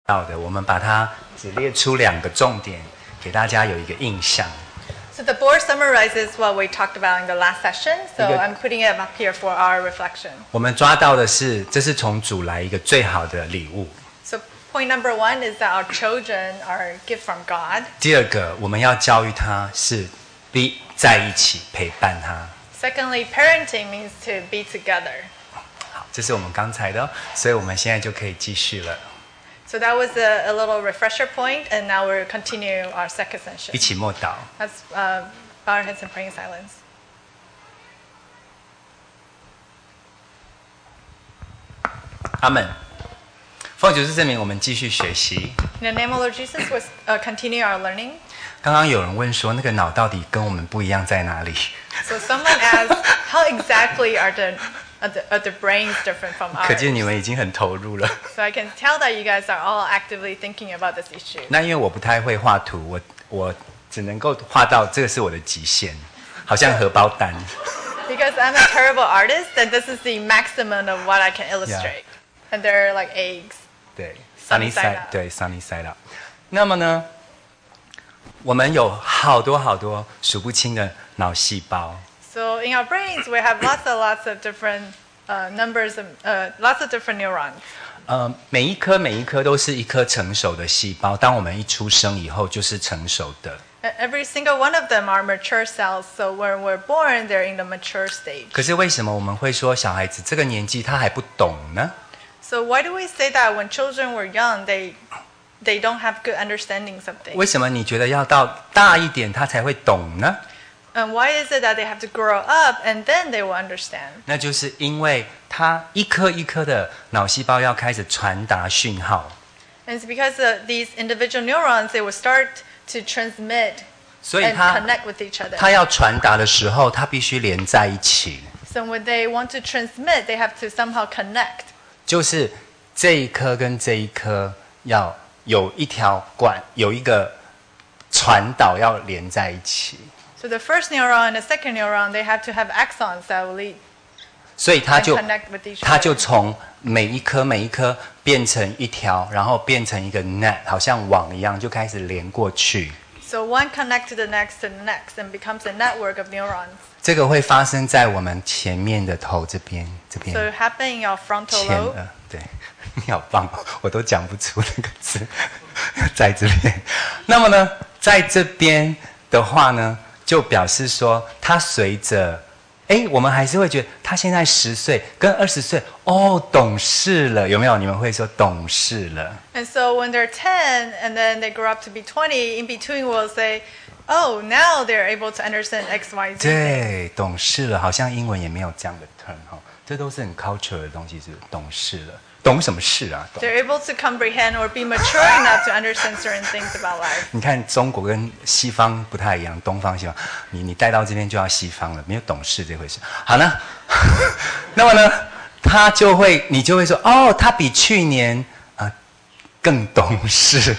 到的，我们把它只列出2个重点，给大家有一个印象。 So the board summarizes what we talked about in the last session. So I'm putting it up here for our reflection. 我们抓到的是，这是从主来一个最好的礼物。 So point number 1 is that our children are a gift from God. 第2个，我们要教育他是在一起陪伴他。 Secondly, parenting means to be together. 好，这是我们刚才的，所以我们现在就可以继续了。 So that was a little refresher point, and now we'll continue our second session. 一起默祷。 Let's bow our heads and pray in silence. 阿们。奉主之圣名，我们继续学习。 In the name of Lord Jesus, we'll continue our learning. 刚刚有人问说，那个脑到底跟我们不一样在哪里？ So someone asked, how exactly are the brains different from 可 ours? 见你们已经很投入了。 So I can tell that you guys are all actively thinking about this issue. 那因为我不太会画图，我只能够画到这个是我的极限，好像荷包蛋。 Because I'm a terrible artist, and this is the maximum of what I can illustrate. And they're like eggs. 对 Sunny side up 对 sunny side up。那么呢，我们有好多数不清的脑细胞。 So in our brains, we have lots of different numbers, lots of different neurons. 每一颗都是一颗成熟的细胞。当我们一出生以后，就是成熟的。 Every single one of them are mature cells. So when we're born, they're in the mature stage. 可是为什么我们会说小孩子这个年纪他还不懂呢？ So why do we say that when children were young, they don't have good understandings of things? 为什么你觉得要到大一点他才会懂呢？ And why is it that they have to grow up and then they will understand? 那就是因为他一颗一颗的脑细胞要开始传达讯号， And it's because these individual neurons, they will start to transmit 所以 and 他 connect with each other. 他要传达的时候，他必须连在一起， So when they want to transmit, they have to somehow connect. 就是这一颗跟这一颗要有一条管，有一个传导要连在一起。 So the first neuron and the second neuron, they have to have axons that will lead 所以他 and 就 connect with each 他就 other. 从每一颗变成一条，然后变成一个 net， 好像网一样，就开始连过去。 So one connects to the next and becomes a network of neurons. 这个会发生在我们前面的头这边 So it happens in your frontal 前 lobe. 对，你好棒哦，我都讲不出那个字，在这边。那么呢，在这边的话呢，就表示说，它随着，我们还是会觉得他现在10岁跟20岁，懂事了，有没有？你们会说懂事了？ And so when they're 10 and then they grow up to be 20, in between we'll say, oh, now they're able to understand X, Y, Z. 对，懂事了，好像英文也没有这样的 term 哈，这都是很 cultural 的东西，是懂事了，懂什么事啊？懂 They're able to comprehend or be mature enough to understand certain things about life. 你看中国跟西方不太一样，东方西方，你带到这边就要西方了，没有懂事这回事。好呢，那么呢，你就会说，他比去年更懂事。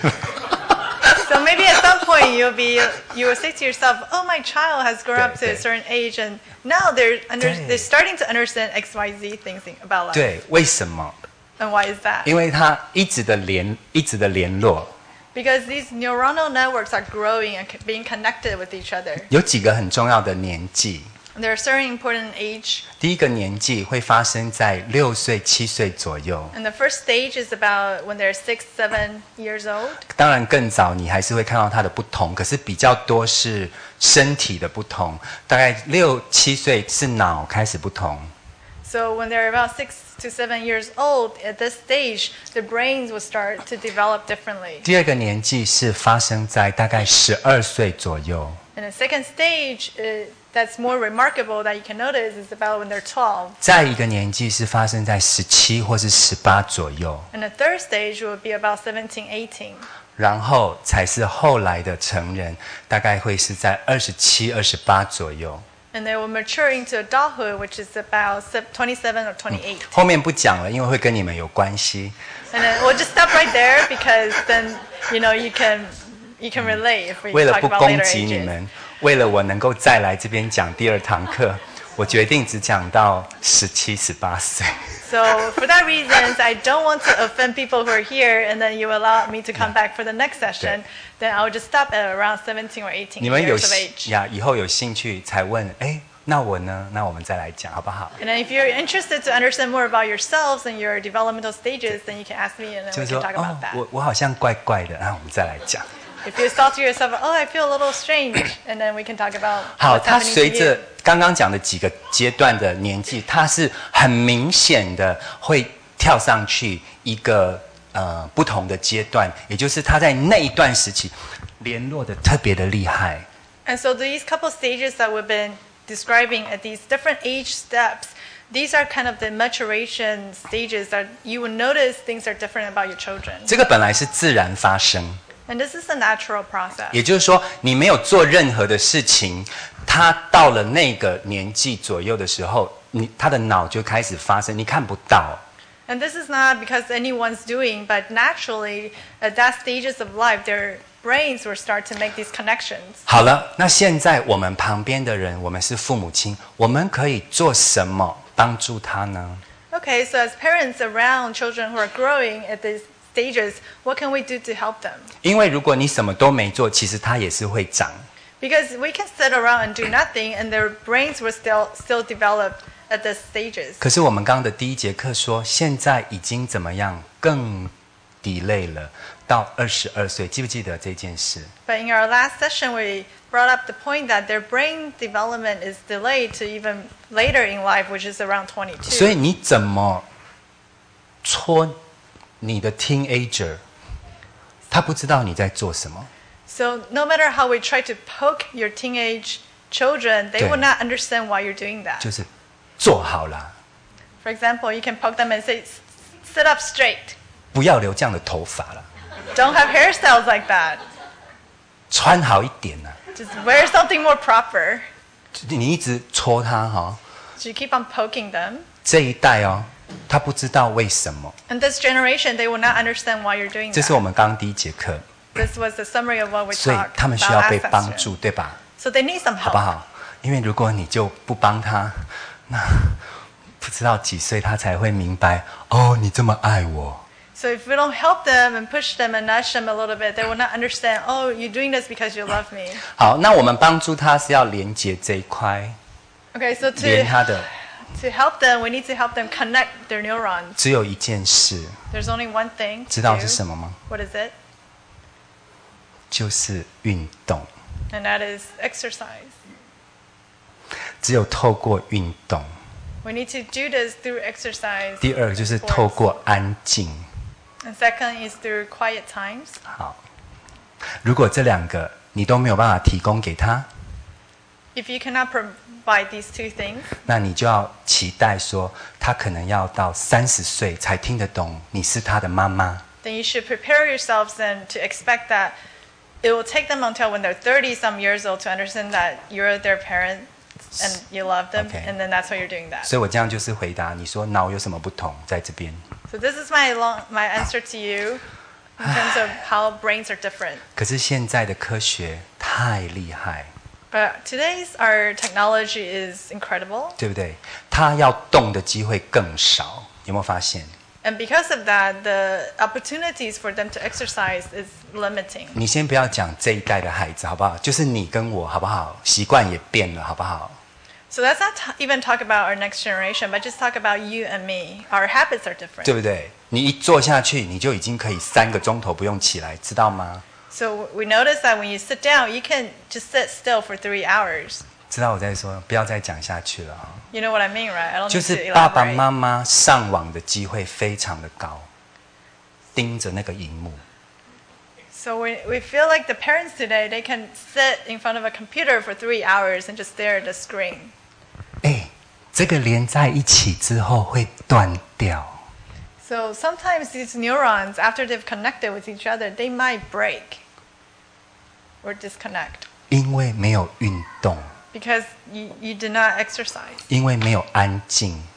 So maybe at some point you will say to yourself, oh, my child has grown up to a 对。 certain age and now they're starting to understand X, Y, Z things about life. 对，为什么？ And why is that? 因为他一直的联络， Because these neuronal networks are growing and being connected with each other. 有几个很重要的年纪。 And there are certain important age. 第一个年纪会发生在6岁、7岁左右。 And the first stage is about when they're 6, 7 years old. 当然更早，你还是会看到它的不同，可是比较多是身体的不同。大概6、7岁是脑开始不同。 So when they're about 6 to 7 years old, at this stage, the brains will start to develop differently. 第二个年纪是发生在大概12岁左右。 And the second stage that's more remarkable that you can notice is about when they're 12. 再一个年纪是发生在17或是18左右， And the third stage will be about 17, 18. 然后才是后来的成人，大概会是在27、28左右。 And they will mature into adulthood, which is about 27 or 28. 后面不讲了，因为会跟你们有关系。 And then we'll just stop right there because then, you can relate if we 为了 talk 不 about 攻 later 击你 ages. 们，为了我能够再来这边讲第2堂课， 我决定只讲到17、18岁。 So for that reason, I don't want to offend people who are here, and then you allow me to come back for the next session. Then I'll just stop at around 17 or 18 你们有 years of age. 呀，以后有兴趣才问，哎，那我呢？那我们再来讲好不好？ And then if you're interested to understand more about yourselves and your developmental stages, then you can ask me, and then 就 we 是 can 说， talk 哦 about，that. 我好像怪怪的，那我们再来讲。 If you thought to yourself, oh, I feel a little strange, and then we can talk about 好， what's 它 happening 随 to 着 you. 刚刚讲的几个阶段的年纪，它是很明显的会跳上去一个不同的阶段，也就是他在那一段时期联络的特别的厉害。 And so these couple stages that we've been describing at these different age steps, these are kind of the maturation stages that you will notice things are different about your children. 这个本来是自然发生， And this is a natural process. 也就是说，你没有做任何的事情，他到了那个年纪左右的时候，他的脑就开始发生，你看不到。 And this is not because anyone's doing, but naturally, at that stages of life, their brains will start to make these connections. 好了，那现在我们旁边的人，我们是父母亲，我们可以做什么帮助他呢？ Okay, so as parents around children who are growing at these stages, what can we do to help them? 因为如果你什么都没做，其实他也是会长。 Because we can sit around and do nothing, and their brains will still develop at the stages. 可是我们刚刚的第一节课说，现在已经怎么样更 delay 了，到22岁，记不记得这件事？ But in our last session, we brought up the point that their brain development is delayed to even later in life, which is around 22. 所以你怎么戳你的 teenager， 他不知道你在做什么。 So no matter how we try to poke your teenage children, they 对。 will not understand why you're doing that. 就是做好了， For example, you can poke them and say, sit up straight. 不要留这样的头发了， Don't have hairstyles like that. 穿好一点啊。 Just wear something more proper. 你一直戳他哈， So you keep on poking them. 这一代哦，他不知道为什么。 And this generation, they will not understand why you're doing 这是我 that. 们刚刚第一节课， This was the summary of what we 所以 talked 他们 about 需要被 last 帮 session. 助，对吧？ So they need some 好不 help. 好？因为如果你就不帮他，那不知道几岁他才会明白哦，你这么爱我。 So if we don't help them and push them and nudge them a little bit, they will not understand, oh, you're doing this because you love me. 好，那我们帮助他是要连接这一块， Okay, so 连他的 to help them, we need to help them connect their neurons. 只有一件事， There's only one thing 知 to 道是 do. 什么吗？ What is it? 就是运动。 And that is exercise. 只有透过运动， We need to do this through exercise. 第二就是透过安静。 And second is through quiet times. 好，如果这两个你都没有办法提供给他， If you cannot provide these two things, 那你就要期待说，他可能要到30岁才听得懂你是他的妈妈。 then you should prepare yourselves then to expect that it will take them until when they're 30 some years old to understand that you're their parent and you love them, Okay. and then that's why you're doing that. 所以我这样就是回答你说脑有什么不同，在这边。 So this is my answer to you in terms of how brains are different. 可是现在的科学太厉害， But today's our technology is incredible, 对不对？他要动的机会更少，有没有发现？ and because of that, the opportunities for them to exercise is limiting. 你先不要讲这一代的孩子，好不好？就是你跟我，好不好？习惯也变了，好不好？ So let's not even talk about our next generation, but just talk about you and me. Our habits are 对 different. 不对？你一坐下去，你就已经可以3个钟头不用起来，知道吗？ So we notice that when you sit down, you can just sit still for 3 hours. 知道我在说，不要再讲下去了啊！ You know what I mean, right? I don't 就 need 是 to 爸爸 elaborate. 妈妈上网的机会非常的高，盯着那个荧幕。 So we feel like the parents today, they can sit in front of a computer for 3 hours and just stare at the screen. 哎，这个连在一起之后会断掉。 So sometimes these neurons, after they've connected with each other, they might break or disconnect 因为没有运动， because you did not exercise, 因为没有安静，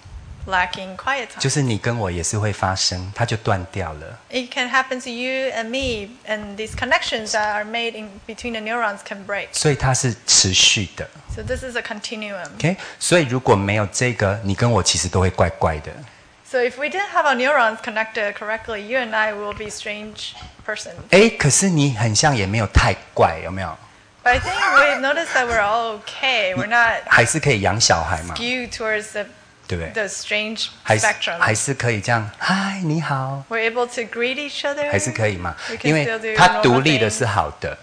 lacking quiet time. 就是你跟我也是会发生，它就断掉了。 It can happen to you and me, and these connections that are made in between the neurons can break. 所以它是持续的。 So this is a continuum. OK， 所以如果没有这个，你跟我其实都会怪怪的。 So if we didn't have our neurons connected correctly, you and I will be strange persons. 哎，可是你很像也没有太怪，有没有？ But I think we've noticed that we're all okay. We're not 还是可以养小孩嘛， skewed towards 对不对？ the strange 还是 spectrum. 还是可以这样，嗨，你好， We're able to greet each other. 还是可以嘛 We？can 因为 still do 它 normal 独立的 things. 是好的，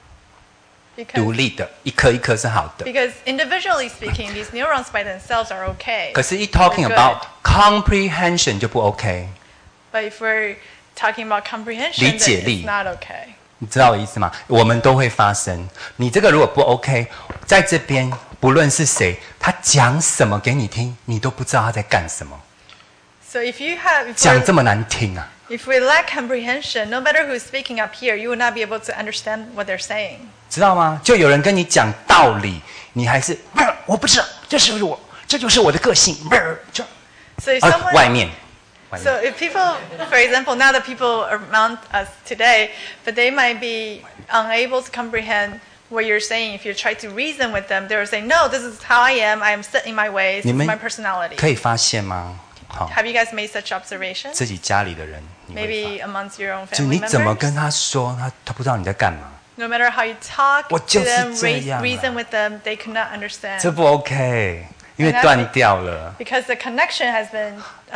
Because, 独立的一颗一颗是好的。 because individually speaking, these neurons by themselves are okay. 可是，一 talking They're about good. comprehension 就不 OK， But if we're talking about comprehension, 理解 then 力。 it's not okay. 你知道我意思吗？我们都会发生。你这个如果不 OK， 在这边不论是谁，他讲什么给你听，你都不知道他在干什么， So if you have, 讲这么难听啊！ if we lack comprehension, no matter who's speaking up here, you will not be able to understand what they're saying. 知道吗？就有人跟你讲道理，你还是我不知道，这是我，这就是我的个性。就 So if someone, 外面。 so if people, for example, now that people around us today, but they might be unable to comprehend what you're saying. If you try to reason with them, they will say, "No, this is how I am. I am set in my ways. This 你 is 们 my personality." 可以发现吗？好， Have you guys made such observations? 自己家里的人，你会 Maybe 发 amongst your own 就 family 你怎么 members. 跟他说，他不知道你在干嘛， No matter how you talk 我 to 就是 them, 这样啊。 reason with them, they could not understand 这不 OK，因为 And that's 断掉了。 because the connection has been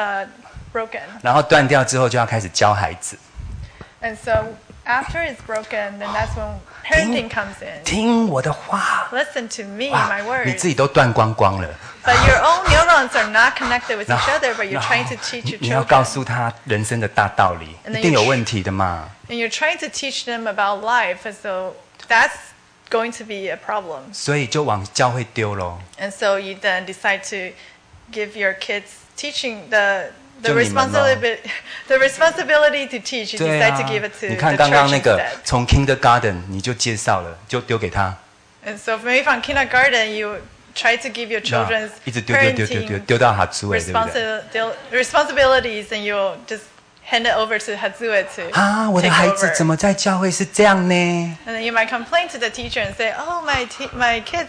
broken. 然后断掉之后就要开始教孩子， And so after it's broken, then that's when parenting comes in. 听我的话。 Listen to me, 哇 my 你 words. 自己都断光光了， But your own neurons are not connected with 然 each 后 other, but you're 然后 trying to teach your 你要告 children. 诉他人生的大道理， And then 一定有 you- 问题的嘛。 And you're trying to teach them about life, and so that's going to be a problem. 所以就往教会丢咯。 And so you then decide to give your kids teaching the 就你们咯。 responsibility to teach. You 对 decide 啊 to give it to 你 the 看刚刚 church 那个 instead. 从 kindergarten 你就介绍了，就丢给他， And so maybe from kindergarten, you try to give your 那 children's 一直丢丢丢丢丢 parenting 丢到哈猪对不对？ responsibilities, and you'll just hand it over to Hazue to 啊，我的 take 孩子 over. 怎么在教会是这样呢？ And then you might complain to the teacher and say, "Oh, my kids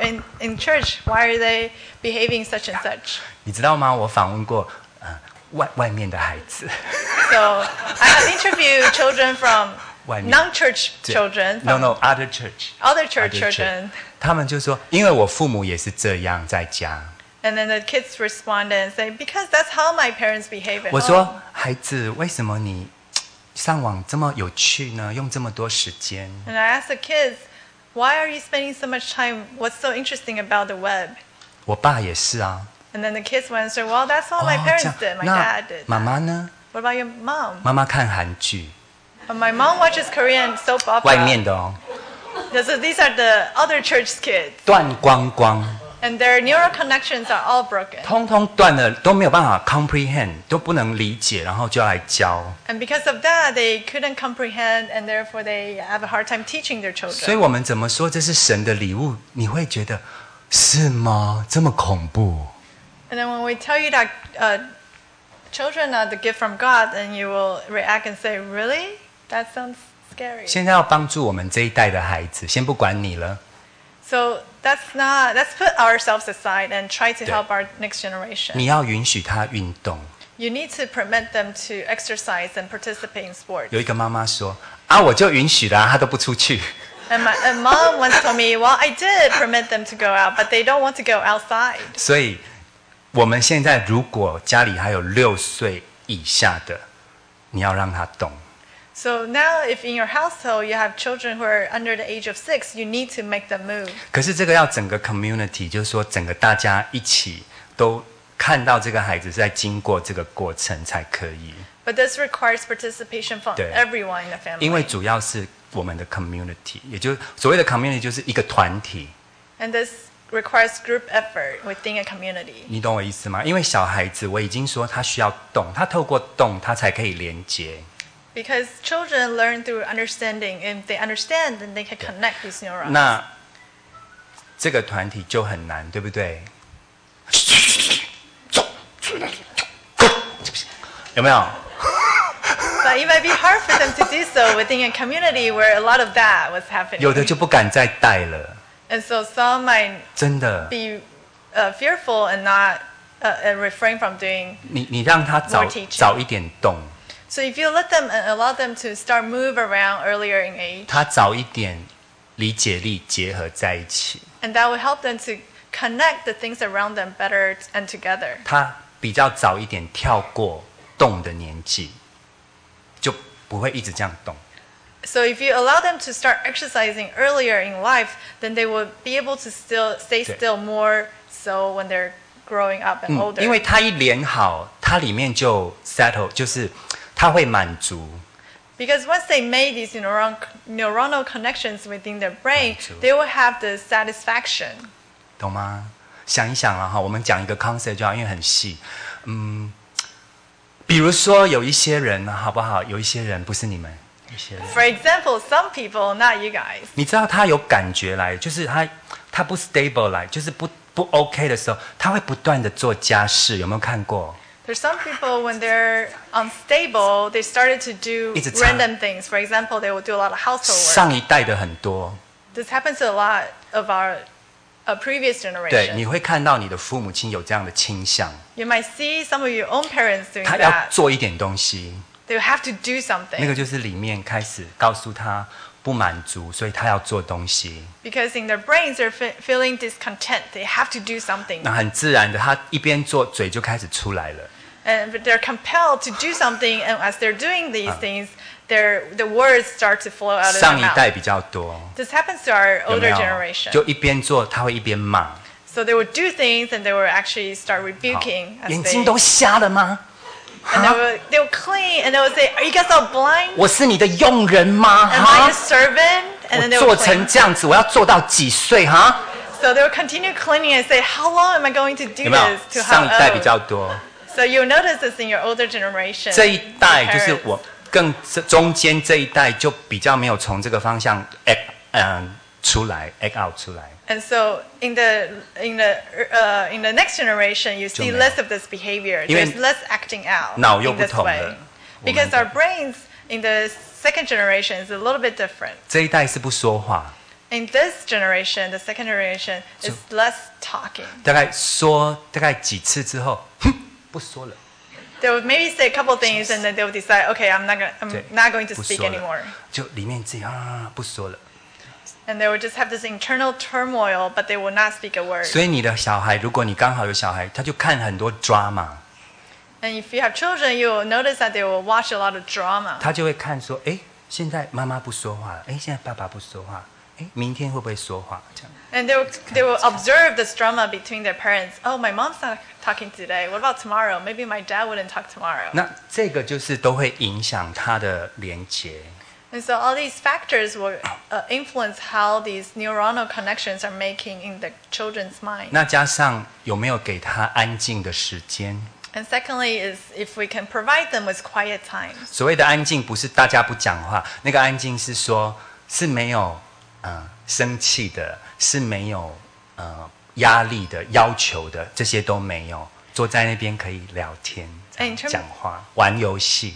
in church, why are they behaving such and such?" 你知道吗？我访问过外面的孩子， So I have interviewed children from 外面 non-church children, No from no other church， other church Other church children. 他们就说，因为我父母也是这样在家。 And then the kids responded and say, "Because that's how my parents behave at 我 home." 说，孩子，为什么你上网这么有趣呢？用这么多时间？ And I asked the kids, "Why are you spending so much time? What's so interesting about the web?" 我爸也是啊。 And then the kids would answer, "Well, that's what my 这 parents 样 did. My 那 dad did." 妈妈呢？ What about your mom? 妈妈看韩剧， My mom watches Korean soap 外 opera. 面的哦， So these are the other church kids, 断光光， and their neural connections are all broken. 通通断了，都没有办法 comprehend，都不能理解，然后就要来教。 And because of that, they couldn't comprehend, and therefore they have a hard time teaching their 所以 children. 我们怎么说这是神的礼物？你会觉得是吗？这么恐怖？ And then when we tell you that children are the gift from God, then you will react and say, "Really? That sounds scary." 现在要帮助我们这一代的孩子，先不管你了。 So let's put ourselves aside and try to 对。 help our next generation. 你要允许他运动。 You need to permit them to exercise and participate in sports. 有一个妈妈说：“啊，我就允许啦，他都不出去。 And mom once told me, "Well, I did permit them to go out, but they don't want to go outside." ” 所以，我们现在如果家里还有6岁以下的，你要让他动。 So now, if in your household you have children who are under the age of 6, you need to make them move. 可是这个要整个 community，就是说整个大家一起都看到这个孩子是在经过这个过程才可以， But this requires participation from 对。 everyone in the family. 因为主要是我们的 community，也就是所谓的 community 就是一个团体， And this requires group effort within a community. 你懂我意思吗？因为小孩子我已经说他需要动，他透过动他才可以连接。 Because children learn through understanding. If they understand, then they can connect these neurons. 那这个团体就很难，对不对？走， 有没有？ But it might be hard for them to do so within a community where a lot of that was 有的 happening. 就不敢再带了， And so some might 真的。 be fearful and not and refrain from doing. 你让他 More teaching. 早一点动， So if you let them and allow them to start move around earlier in age, 他早一点理解力结合在一起， and that will help them to connect the things around them better and together. 他比较早一点跳过动的年纪，就不会一直这样动。 So if you allow them to start exercising earlier in life, then they will be able to still stay 对。 still more so when they're growing up and older. 因为他一练好，它里面就 settle，就是他会满足。 Because once they made these neuronal connections within their brain, 满足。 they will have the satisfaction. 懂吗？想一想啊，哈，我们讲一个 concept 就好，因为很细。比如说有一些人，好不好？有一些人不是你们，有一些人， For example, some people, not you guys, 你知道他有感觉来，就是他不 stable 来，就是不 OK 的时候，他会不断的做家事，有没有看过？ there's some people when they're unstable, they started to do 一直唱。 random things. For example, they will do a lot of household work. 上一代的很多， This happens to a lot of our previous 对，你 generation. 会看到你的父母亲有这样的倾向， You might see some of your own parents doing 他要 that. 做一点东西， They will have to do 那个 something 就是里面开始告诉他不满足，所以他要做东西。 because in their brains they're feeling discontent. They have to do something. 那很自然的，他一边做，嘴就开始出来了。 And they're compelled to do something, and as they're doing these things, the words start to flow out of 上 their 一代 mouth. 比较多， This happens to our 有没 older 有？ generation. 就一边做，他会一边骂。 So they would do things, and they would actually start 好 rebuking as 眼 they 睛都瞎了吗？ and they would clean, and they would say, "Are you guys all blind? 我是你的佣人吗？ Am I 哈 a，servant?" And 我 then they 做 would 成 clean. 这样子，我要做到几岁？哈， So they would continue cleaning and say, "How long am I going to do 有没有？ this? To 上 how 一代比 old?" 较多， So you'll notice this in your older generation. 这一代就是 parents. 我更中间这一代就比较没有从这个方向 出来 act out 出来。 And so in the next generation, you see 就没有。 less of this behavior. 因为 There's less acting out 脑又 in 不 this 同 way. 了， Because 我们 our brains in the second generation is a little bit different. 这一代是不说话， In this generation, the second generation is less talking. 大概说大概几次之后，哼，不说了， They would maybe say a couple things and then they would decide, okay, I'm 对， not going to 不 speak 说了 anymore. 就里面自己不说了。 And they would just have this internal turmoil, but they will not speak a word. 所以你的小孩，如果你刚好有小孩，他就看很多 drama， And if you have children, you will notice that they will watch a lot of drama. 他就会看说，哎，现在妈妈不说话了，哎，现在爸爸不说话，哎，明天会不会说话？这样。 And they will observe this drama between their parents. Oh, my mom's not talking today. What about tomorrow? Maybe my dad wouldn't talk tomorrow. 那这个就是都会影响他的连结。 And so all these factors will influence how these neuronal connections are making in the children's mind. 那加上有没有给他安静的时间？ And secondly is if we can provide them with quiet times. 所谓的安静，不是大家不讲话，那个安静是说是没有生气的，是没有压力的、要求的，这些都没有。坐在那边可以聊天、讲话、玩游戏。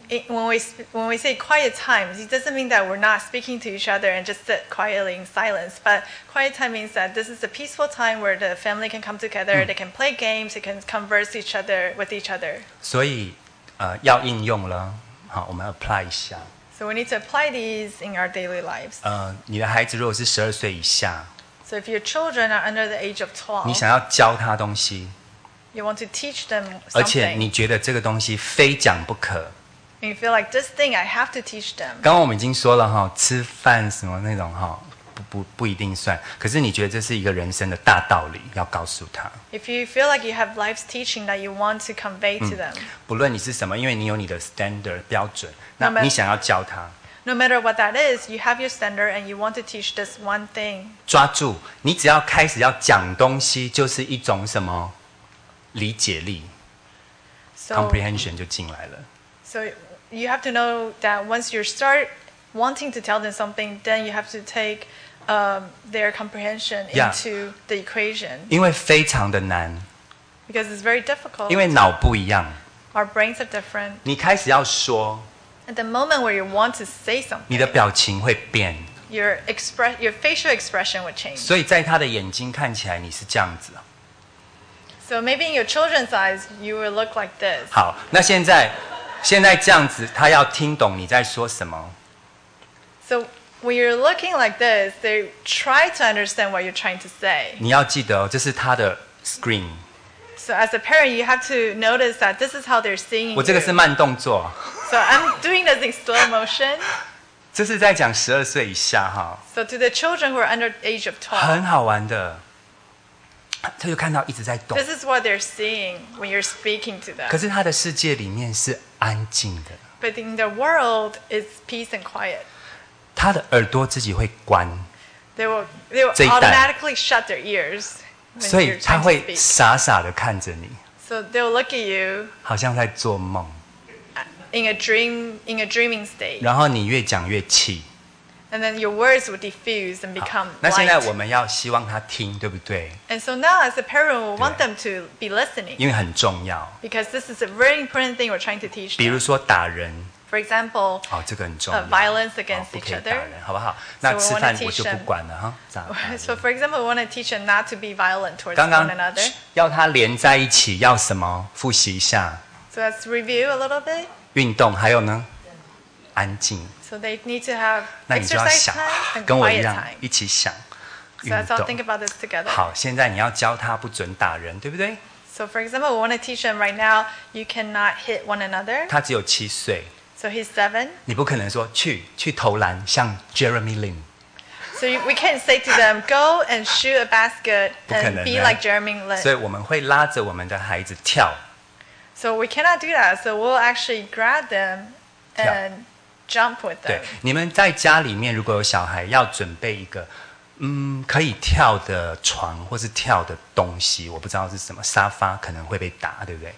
When we say quiet times, it doesn't mean that we're not speaking to each other and just sit quietly in silence. But quiet time means that this is a peaceful time where the family can come together, they can play games, they can converse with each other. 所以要应用了，好，我们 apply 一下。 So we need to apply these in our daily lives. 你的孩子如果是12岁以下， So if your children are under the age of 你 12, 想要教他东西， you want to teach them 而且 something, 你觉得这个东西非讲不可。 and you feel like this thing I have to teach them. 刚刚我们已经说了哈，吃饭什么那种哈，不一定算。可是你觉得这是一个人生的大道理，要告诉他。 If you feel like you have life's teaching that you want to convey to them, 不论你是什么，因为你有你的 standard 标准， No 那 matter- 你想要教他， no matter what that is, you have your standard and you want to teach this one thing. 抓住。你只要开始要讲东西，就是一种什么理解力 So, comprehension 就进来了。 so you have to know that once you start wanting to tell them something, then you have to take their comprehension Yeah. into the equation. 因为非常的难， because it's very difficult. 因为脑不一样。 Our brains are different. 你开始要说， At the moment where you want to say 你的 something, 表情会变， your facial expression would change. 所以在他的眼睛看起来你是这样子。 So maybe in your children's eyes, you will look like this. 好，那现在这样子，他要听懂你在说什么。 So when you're looking like this, they try to understand what you're trying to say. 你要记得哦，这是他的 screen。 So as a parent, you have to notice that this is how they're seeing 我这个是 you. 慢动作， So I'm doing this in slow motion. 这是在讲12岁以下哈， So to the children who are under the age of 12, 很好玩的。他就看到一直在动， this is what they're seeing when you're speaking to 可 them. 是他的世界里面是安静的， But in the world, it's peace and quiet. 他的耳朵自己会关， They will 这一代。 automatically shut their ears 所 when 以 you're 他 trying to 会 speak. 傻傻的看着你， So they'll look at you 好像在做梦， in a dreaming state, 然后你越讲越气。 and then your words will diffuse and 好 become 那现在我 light. 们要希望他听，对不对？ And so now, as a parent, we want them to be listening 因为很重要。 because this is a very important thing we're trying to teach 比如 them. 说打人， For example, 哦，这个很重要。 violence 哦 against 不 each 可以打 other. 人，好不好？那 we 吃 wanna 饭 teach 我就不 them- 管了哈。咋办 So, for example, we want to teach them not to be violent towards 刚刚 one another. 要他连在一起，要什么？复习一下， So let's review a little bit. 运动，还有呢，安静。 So they need to have 那你就要 exercise 想， time and 跟我一 quiet 样 time. 一起想 So 运 let's all think 动。 about this together. 好，现在你要教他不准打人，对不对？ So, for example, we want to teach them right now you cannot hit one another. 他只有7岁， So he's 7. 你不可能说去投篮，像 Jeremy Lin。 So we can't say to them, go and shoot a basket 不可 and 能 be 的 like Jeremy 所以 Lin. 我们会拉着我们的孩子跳。 So we cannot do that. So we'll actually grab them and jump with 对 them. 你们在家里面如果有小孩，要准备一个可以跳的床或是跳的东西，我不知道是什么，沙发可能会被打，对不对？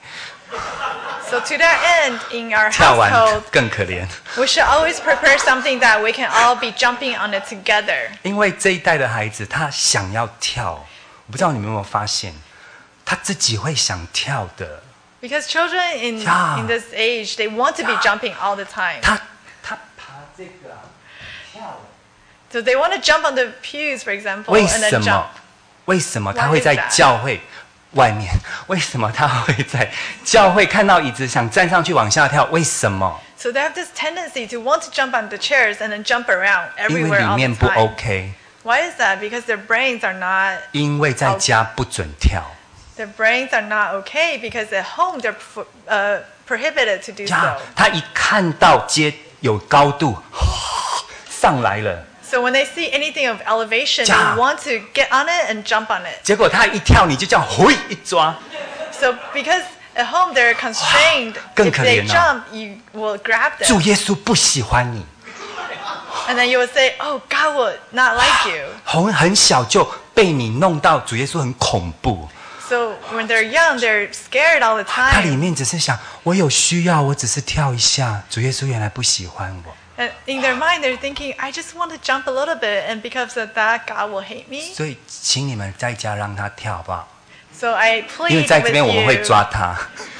So to that end, in our 跳完 household, 更可怜， we should always prepare something that we can all be jumping on it together. 因为这一代的孩子他想要跳，我不知道你们有没有发现，他自己会想跳的。 Because children in, Yeah. in this age, they want to be jumping all the time. 他爬这个跳， So they want to jump on the pews, for example, 为 and 什 then jump. 么？为什么 Why 他会 is 在 that? 教会外面？为什么他会在教会看到椅子想站上去往下跳？为什么？ So they have this tendency to want to jump on the chairs and then jump around 因为 everywhere 里 all 面 the 不 time. OK， Why is that? Because their brains are not 因为在家不准跳。 their brains are not okay because at home they're prohibited to do 呀 so. 他一看到街有高度，上来了， So when they see anything of elevation, Yeah. they want to get on it and jump on it. 结果他一跳，你就这样嘿一抓， So because at home they're constrained, 更 if 可 they 怜了。 jump, you will grab 主 them. 耶稣不喜欢你， And then you will say, oh, God will not like you. 很小就被你弄到，主耶稣很恐怖。 So when they're young, they're scared all the 他里 time. 面只是想，我有需要，我只是跳一下。主耶稣原来不喜欢我， And in their mind, they're thinking, I just want to jump a little bit, and because of that, God will hate me. 所以请你们在家让他跳好不好？ So I 因为 plead 在这 with 边我们会 you. 抓他。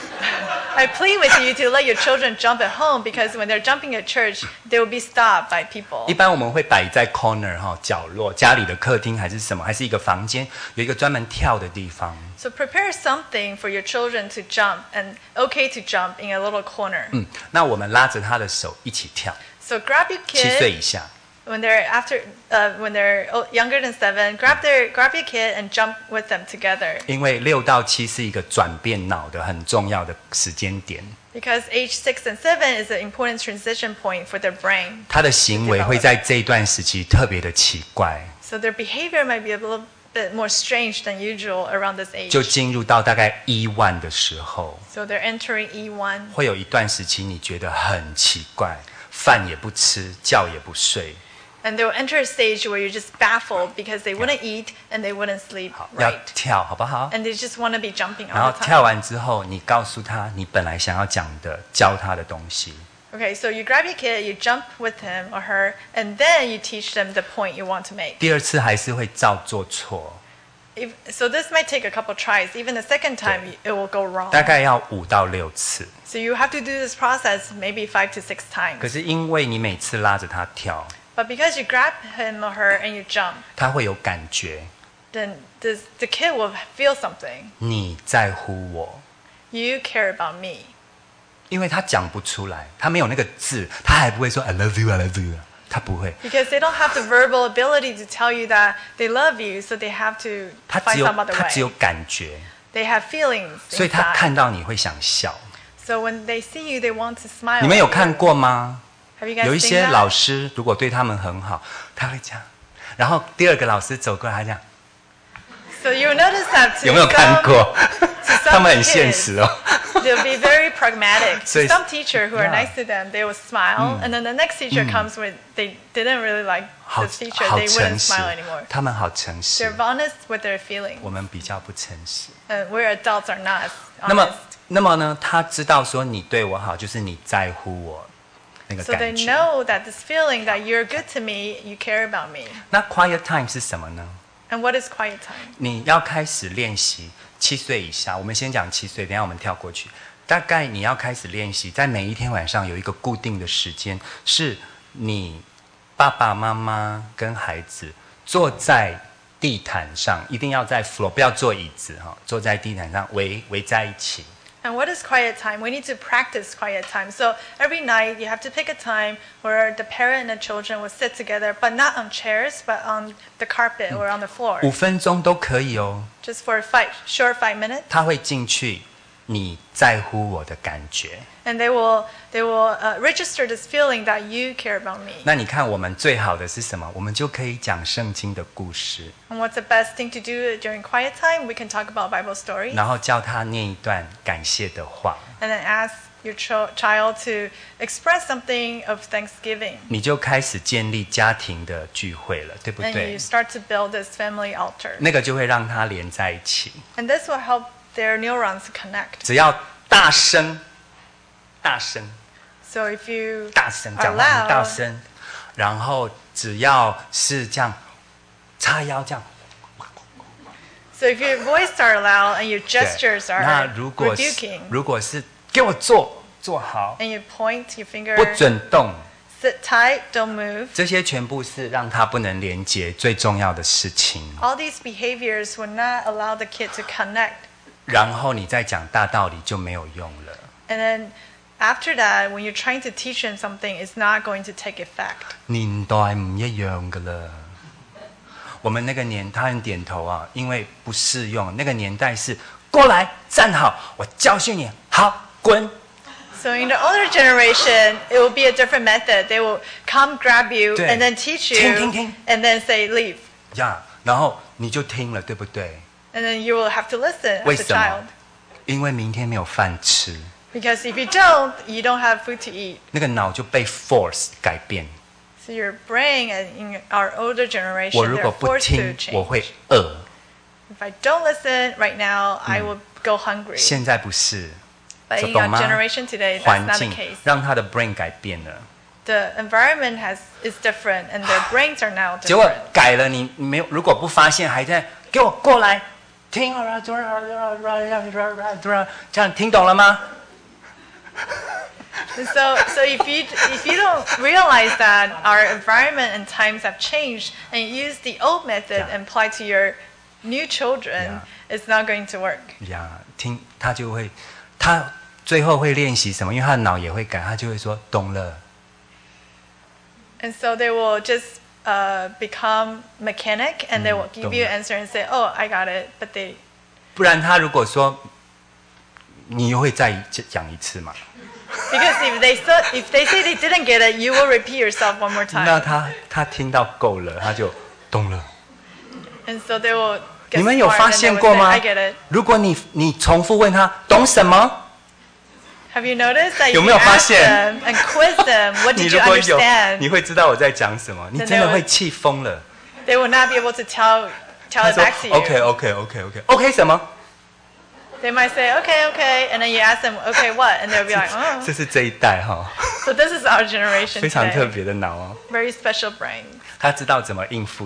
I plead with you to let your children jump at home because when they're jumping at church, they will be stopped by people. 一般我们会摆在 corner 哈角落，家里的客厅还是什么，还是一个房间，有一个专门跳的地方。 So prepare something for your children to jump and okay to jump in a little corner. 那我们拉着他的手一起跳 So grab your ，7岁 kid 以下。 when they're younger than 7. Grab your kid and jump with them together. 因为6到7是一个转变脑的很重要的时间点， Because age 6 and 7 is an important transition point for their brain. 他的行为会在这一段时期特别的奇怪， So their behavior might be a little bit more strange than usual around this age. 就进入到大概E1的时候， So they're entering E1. 会有一段时期你觉得很奇怪，饭也不吃，觉也不睡， And they'll enter a stage where you're just baffled because they wouldn't eat and they wouldn't sleep 要 right. 跳好不好？ And they just want to be jumping 然后 all the 跳 time. 完之后，你告诉他你本来想要讲的，教他的东西。 Okay, so you grab your kid, you jump with him or her, and then you teach them the point you want to make. 第2次还是会照做错， So this might take a couple tries. Even the second time, it will go wrong. 大概要5到6次。 So you have to do this process maybe 5 to 6 times. 可是因为你每次拉着他跳， But because you grab him or her and you jump, 他会有感觉， then the kid will feel something. 你在乎我， You care about me. 因为他讲不出来，他没有那个字，他还不会说 I love you, I love you， 他不会， Because they don't have the verbal ability to tell you that they love you, so they have to 他 find 只有 some other 他只有 way. 感觉， They have feelings 所以他 inside. 看到你会想笑。 So when they see you, they want to smile. 你们有 at you. 看过吗？ Have you guys 有一 seen 些 that? 老师如果对他们很好，他会这样，然后第二个老师走过来，他这样， So you'll notice that to 有没有看 some, 过？ some 他们很现 kids, 实哦。 they'll be very pragmatic. So To it's- some teacher who are yeah. nice to them, they will smile, and then the next teacher comes when they didn't really like 好 this teacher, 好 they 诚 wouldn't 实 smile anymore. 他们好诚实 They're，honest with their feelings, 我们比较不诚实。 and we adults are not 那 honest. 么呢？他知道说你对我好，就是你在乎我那个 So they 感觉。 know that this feeling that you're good to me, you care about me. 那 quiet time 是什么呢？ And what is quiet time? 你要开始练习7岁以下，我们先讲7岁，等一下我们跳过去。大概你要开始练习，在每一天晚上有一个固定的时间，是你爸爸妈妈跟孩子坐在地毯上，一定要在 floor， 不要坐椅子哈，坐在地毯上围在一起。 And what is quiet time? We need to practice quiet time. So every night you have to pick a time where the parent and the children will sit together, but not on chairs, but on the carpet or on the floor. 5分钟都可以哦。 Just for a short 5 minutes. 他会进去，你在乎我的感觉。 And they will register this feeling that you care about me. 那你看我们最好的是什么？我们就可以讲圣经的故事， And what's the best thing to do during quiet time? We can talk about Bible stories. 然后叫他念一段感谢的话， And then ask your child to express something of thanksgiving. 你就开始建立家庭的聚会了，对不 And 对 you？start to build this family altar. 那个就会让他连在一起。 And this will help their neurons connect. 只要大声，大声， So if you 大声 are 讲话，很大 loud, 声，然后只要是这样，叉腰这样。 so if your voice are loud and your 对 gestures 那 are 如果是 rebuking, 如果是给我坐好， and you point your finger, 不准动。 sit tight, don't move. 这些全部是让他不能连接最重要的事情。 All these behaviors will not allow the kid to connect. 然后你再讲大道理就没有用了。 And then after that, when you're trying to teach them something, it's not going to take effect. 年代唔一樣噶啦。我們那個年，他很點頭啊，因為不適用。那個年代是過來站好，我教訓你，好滾。 So in the older generation, it will be a different method. They will come grab you 对 and then teach 听 you, and then say leave. 呀，然後你就聽了，對不對？ And then you will have to listen 為 as a 什麼 child.？ 因為明天沒有飯吃， Because if you don't, you don't have food to eat. 那個腦就被 force 改變。 So your brain, in our older generation, 我如 they're 果不 forced to 聽，我 change. 會餓。 If I don't listen right now, I will go hungry. 現在不是， But in 懂 our 嗎？ generation today, that's 環 not the 境 case. 讓他的 brain 改變了。 The environment is different, and their brains are now 結果 different. 改了，你沒有，如果不發現，還在給我過來聽，這樣聽懂了嗎？ And so if you don't realize that our environment and times have changed, and you use the old method Yeah. and apply to your new children, it's not going to work. 呀，聽他就會，他最後會練習什麼？因為他的腦也會改，他就會說懂了。 And so they will just become mechanic, and they will give you an answer and say, "Oh, I got it." But they 不然他如果說，你又會再講一次嘛？ because if they say they didn't get it, you will repeat yourself one more 那 time. 他聽到夠了，他就懂了。 And so they will 你 get 們有 smart 發 and they 現 will 過 say, 嗎 "I get it." 如果你重複問他懂什麼？ Have you noticed that 有 if 沒 you 有發 ask 現？ them and quiz them, what 你 did 如 you 果有， understand? 你會知道我在講什麼。你真的會氣瘋了。 They will not be able to tell 他 it 說 back to you. OK 什麼？ They might say, okay, and then you ask them, okay, what? And they'll be like, oh. 這是這一代哈， So this is our generation 非常特 today. 別的腦哦。 Very special brain. 他知道怎麼應付你。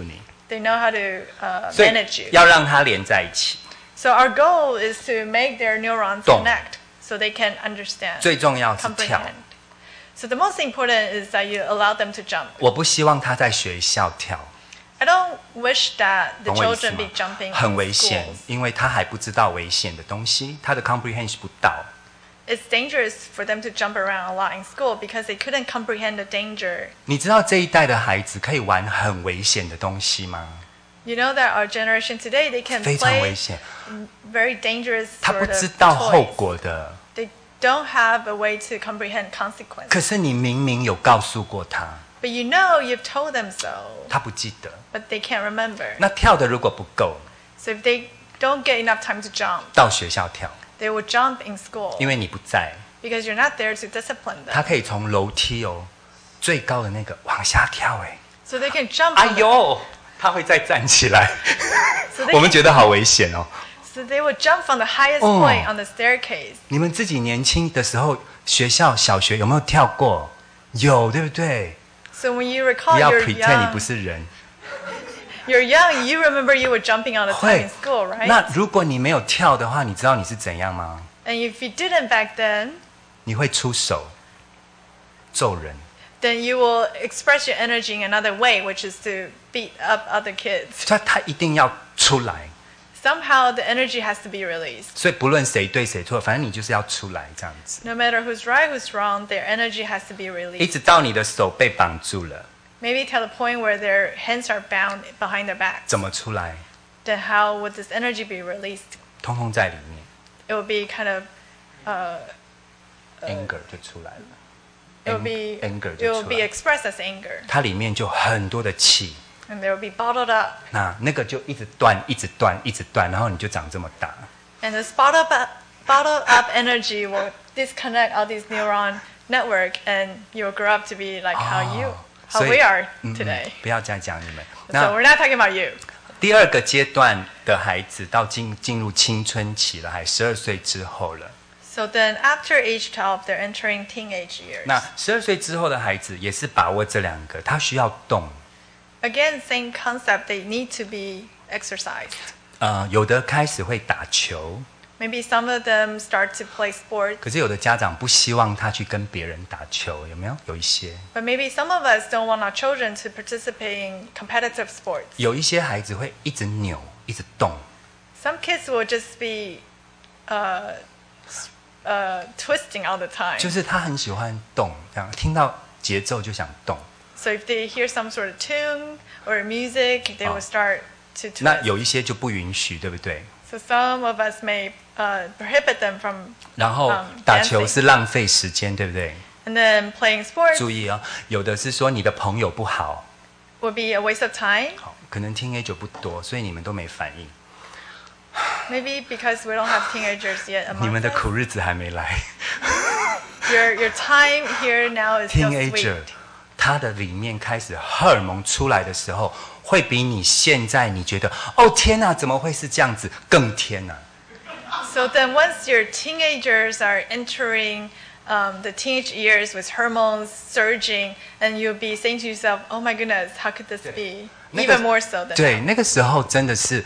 They know how to 所以 manage you. 要让它连在一起。 So our goal is to make their neurons 懂。 connect so they can understand, 最重要是跳。 comprehend. So the most important is that you allow them to jump. 我不希望他在学校跳， I don't wish that the 懂我意思 children be 吗？ jumping 很 in 危险 schools.， 因为他还不知道危险的东西，他的 comprehension 不到。 It's dangerous for them to jump around a lot in school because they couldn't comprehend the danger. 你知道这一代的孩子可以玩很危险的东西吗？ You know that our generation today, they can 非常危 play 险， very dangerous 他不 sort 知 of 道后 toys. 果的。 They don't have a way to comprehend consequences. 可是你明明有告诉过他， But you know you've told them so, 他不记得。 but they can't remember. 那跳的如果不够， So if they don't get enough time to jump, 到学校跳， they will jump in school 因为你不在， because you're not there to discipline 他 them. 可以从楼梯最高的那个往下跳，哎， So they can jump. 哎 on the- 呦，他会再站起来， So they 我们 can- 觉得好危险哦。 So they would jump from the highest Oh. point on the staircase. 你们自己年轻的时候，学校小学有没有跳过？有，对不对？ So when you 不 recall 要 you're pretend 你 young, 不是人。 you're young, you remember you were jumping all the time 会 in school, right? 那如果你没有跳的话，你知道你是怎样吗？ And if you didn't back then, 你会出手揍人。 then you will express your energy in another way, which is to beat up other kids. 他一定要出来， Somehow the energy has to be released. 所以不论谁对谁错，反正你就是要出来这样子， No matter who's right, who's wrong, their energy has to be 一 released. 直到你的手被绑住了， Maybe till the point where their hands are bound behind their backs. 怎么出来？ Then how would this energy be released? 通通在里面 It would be kind of, ，anger 就出来了 it would be, anger it 就 will 出 be 来， expressed as anger, 它里面就很多的气， and they will be bottled up. 那个就一直断，一直断，一直断，然后你就长这么大。 And this bottled up energy will disconnect all these neuron network, and you will grow up to be like how Oh. 所以 we are 嗯 today. 不要再讲你们。 So 那 we're not talking about you. 第二个阶段的孩子到进入青春期了，还12岁之后了。 So then after age 12, they're entering teenage years. 那12岁之后的孩子也是把握这两个，他需要动。 Again, same concept, they need to be exercised. 有的开始会打球， Maybe some of them start to play sports, 可是有的家长不希望他去跟别人打球，有没有？有一些， but maybe some of us don't want our children to participate in competitive sports. 有一些孩子会一直扭，一直动。 Some kids will just be twisting all the time. 就是他很喜欢动，这样听到节奏就想动。 So if they hear some sort of tune or music, they will start to 那 twist. 有一些就不允许，对不对？ So some of us may prohibit them from 然后 dancing. 打球是浪费时间，对不对？ And then playing sports 注意哦，有的是说你的朋友不好， would be a waste of time. 好，可能teenager不多，所以你们都没反应。 Maybe because we don't have teenagers yet 你 among 们的 us. 苦日子还没来。 Your time here now is still Teenager， sweet. 他的里面开始荷尔蒙出来的时候，会比你现在你觉得哦天哪，怎么会是这样子更天哪？ So then once your teenagers are entering the teenage years with hormones surging, and you'll be saying to yourself, oh my goodness, how could this be? 那个 Even more so than 对， now. 那个时候真的是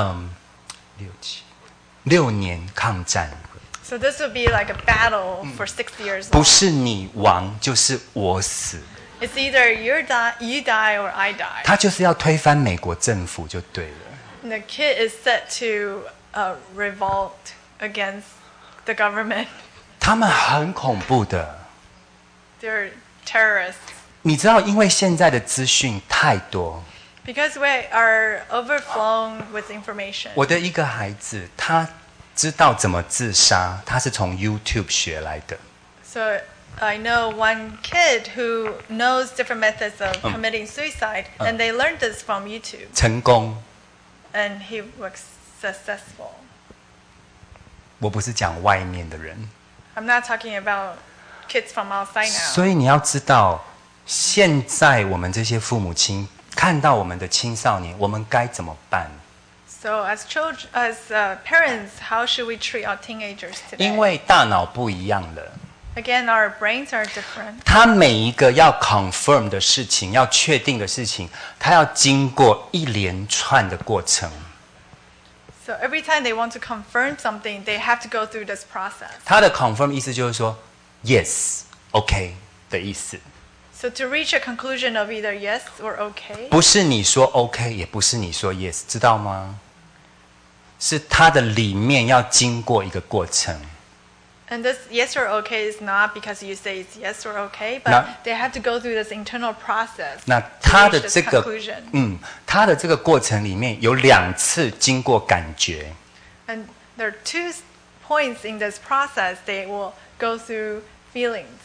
6年抗战， So this would be like a battle for 6 years 不 long. 是你亡就是我死， It's either you die or I die. 他就是要推翻美国政府就对了。 And the kid is set to revolt against the government. 他们很恐怖的， They're terrorists. 你知道，因为现在的资讯太多。 Because we are overflowing with information. 我的一个孩子，他知道怎么自杀，他是从 YouTube 学来的。 So I know one kid who knows different methods of committing suicide, and they learned this from YouTube, 成功， and he was successful. 我不是讲外面的人。 I'm not talking about kids from outside now. 所以你要知道，现在我们这些父母亲看到我们的青少年，我们该怎么办？ So as children, as parents, how should we treat our teenagers 因 today? 为大脑不一样了， Again, our brains are different. 他每一个要 confirm 的事情，要确定的事情，他要经过一连串的过程。 So every time they want to confirm something, they have to go through this process. 他的 confirm 意思就是说 yes, OK 的意思， So to reach a conclusion of either yes or okay, 不是你说 OK， 也不是你说 yes， 知道吗？是它的里面要经过一个过程。 and this yes or okay is not because you say it's yes or okay, but 那 they have to go through this internal process 那 to 他 reach 的 this 这个 conclusion. 他的这个过程里面有2次经过感觉， And there are 2 points in this process. They will go through feelings.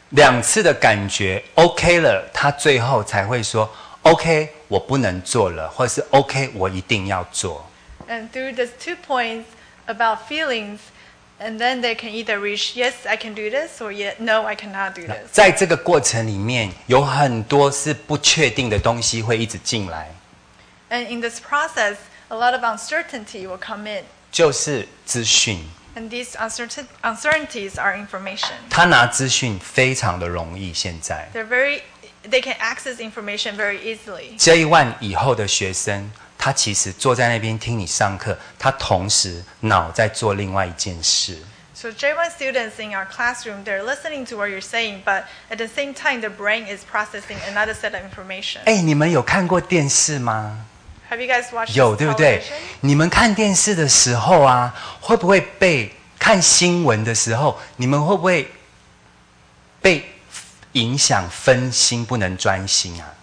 2次的感觉 OK 了，他最后才会说 OK， 我不能做了，或是 OK， 我一定要做。 And through these 2 points about feelings, and then they can either reach yes, I can do this, or no, I cannot do this. 在这个过程里面，有很多是不确定的东西会一直进来， And in this process, a lot of uncertainty will come in. 就是资讯。 And these uncertainties are information. 他拿资讯非常的容易，现在 They can access information very easily. J1 以后的学生，他其实坐在那边听你上课，他同时脑在做另外一件事。 So J1 students in our classroom, they're listening to what you're saying, but at the same time, the brain is processing another set of information. 哎，你们有看过电视吗？ Have you guys watched 有， this 对不对 television?？ 你们看电视的时候啊，会不会被看新闻的时候，你们会不会被影响分心，不能专心啊？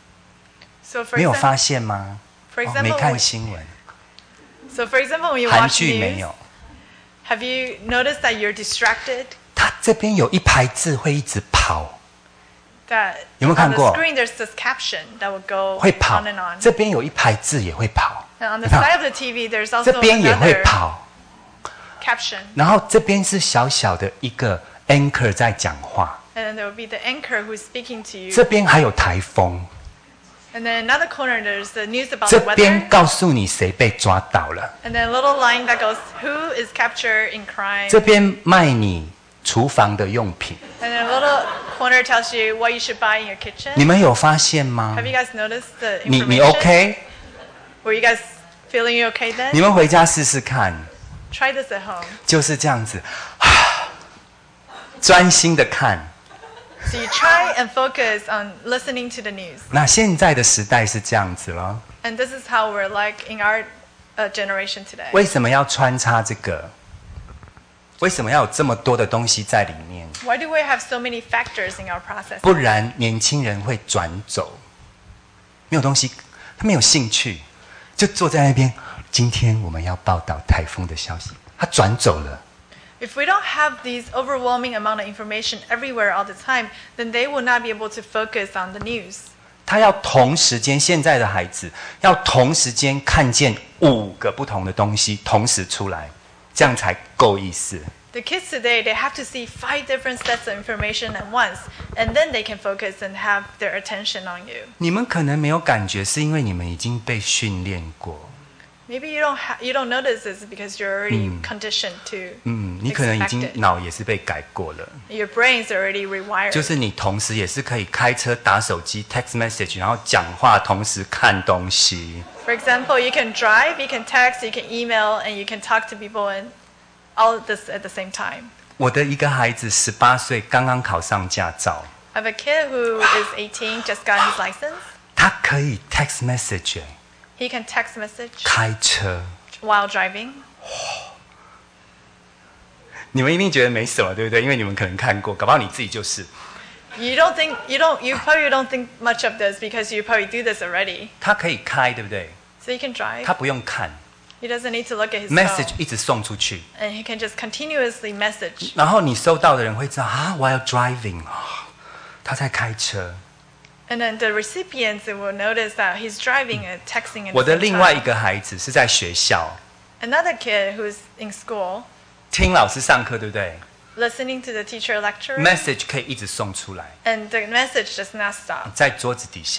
So for 没有 example, 发现吗？ for 哦 example, 没看 when- 新闻， so for example, when you 韩 watch 剧没 news, 有。 have you noticed that you're distracted? 它这边有一排字会一直跑， That 有没有 on 看 the 过？ screen there's this caption that will go 会跑 on and on. 这边有一排字也会跑， And on 你 the 看 side of the TV, there's 这 also 边也会 another 跑， caption. 然后这边是小小的一个 anchor 在讲话， And then there will be the anchor who's speaking to you. 这边还有台风， And then another corner, there's the news about 这 the 边 weather. 告诉你谁被抓到了， And then a little line that goes, who is captured in crime? 这边卖你厨房的用品， And then a little corner tells you what you should buy in your kitchen. 你们有发现吗 Have？you guys noticed the 你 information? OK？ Were you guys feeling you okay then? 你们回家试试看， Try this at home. 就是这样子，专心的看。 So you try and focus on listening to the news. 那现在的时代是这样子了， And this is how we're like in our generation today. 为什么要穿插这个？为什么要有这么多的东西在里面？ Why do we have so many factors in our process? 不然年轻人会转走，没有东西，他没有兴趣，就坐在那边。今天我们要报道台风的消息，他转走了。 If we don't have these overwhelming amount of information everywhere all the time, then they will not be able to focus on the news. 他要同时间，现在的孩子要同时间看见5个不同的东西同时出来，这样才够意思。 The kids today, they have to see 5 different sets of information at once, and then they can focus and have their attention on you. 你们可能没有感觉，是因为你们已经被训练过。 Maybe you don't notice this because you're already conditioned to 你可能已 expect 经 it. 脑也是被改过了。 Your brain's already rewired. 就是你同时也是可以开车、打手机、text message， 然后讲话，同时看东西。 For example, you can drive, you can text, you can email, and you can talk to people and all of this at the same time. 我的一个孩子18岁，刚刚考上驾照， I have a kid who is 18, just got his license. 他可以 text message， He can text message 开车。 while driving. 你们一定觉得没什么，对不对？因为你们可能看过，搞不好你自己就是。 You probably don't think much of this because you probably do this already. 他可以开，对不对？ So you can drive. 他不用看 He doesn't need to look at his message， phone. 一直送出去， And he can just continuously message. 然后你收到的人会知道啊，while driving，他在开车。 And then the recipients will notice that he's driving and texting at 我 the 的 same 另外一 time. 个孩子是在学校 Another kid who's in school, 听老师上课，对不对 listening to the teacher lecture, ？message 可以一直送出来， and the message does not stop. 在桌子底下。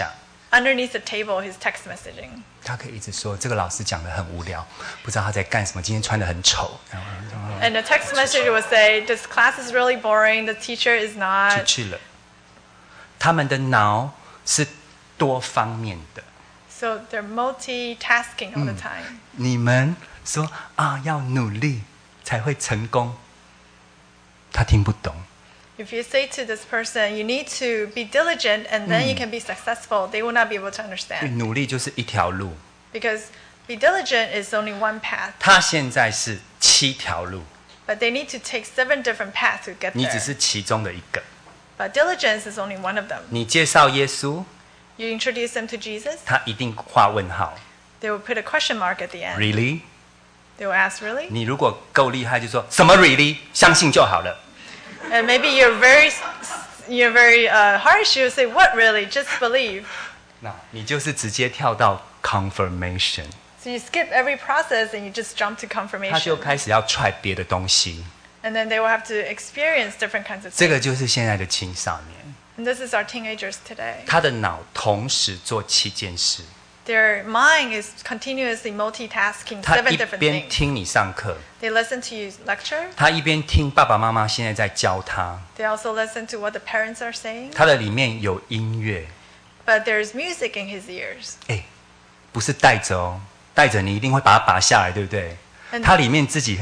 underneath the table, he's text messaging. 他可以一直说这个老师讲的很无聊，不知道他在干什么，今天穿的很丑， And the text message would say, this class is really boring, the teacher is 出 not. 去了。他们的脑是多方面的。 So they're multitasking all the time. 你们说啊，要努力才会成功，他听不懂。 If you say to this person, you need to be diligent and then you can be successful, they will not be able to 因为 understand. 努力就是一条路， Because be diligent is only one path, 他现在是7条路， but they need to take 7 different paths to get 你只 there. 是其中的一个。 But diligence is only one of them. 你介绍耶稣， You introduce them to Jesus, 他一定画问号 they will put a question mark at the end. ，really？ They will ask, really? 你如果够厉害，就说什么 really， 相信就好了。 And maybe you're very harsh. You say, what really? Just believe. 那你就是直接跳到 confirmation， So you skip every process and you just jump to 他就 confirmation. 开始要try别的东西。 And then they will have to experience different kinds of 这 things. 个就是现在的青少年， And this is our teenagers today. 他的脑同时做7件事， Their mind is continuously multitasking 他 7 一 different 边 things. 听你上课， They listen to you lecture. 他一边听爸爸妈妈现在在教他， They also listen to what the parents are saying. 他的里面有音乐， But there's music in his ears. 哎，不是带着哦，带着你一定会把它拔下来，对不对？他里面自己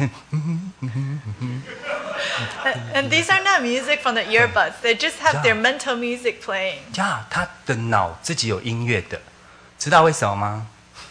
And these are not music from the earbuds. They just have their Yeah. mental music playing. 呀，他的脑自己有音乐的，知道为什么吗？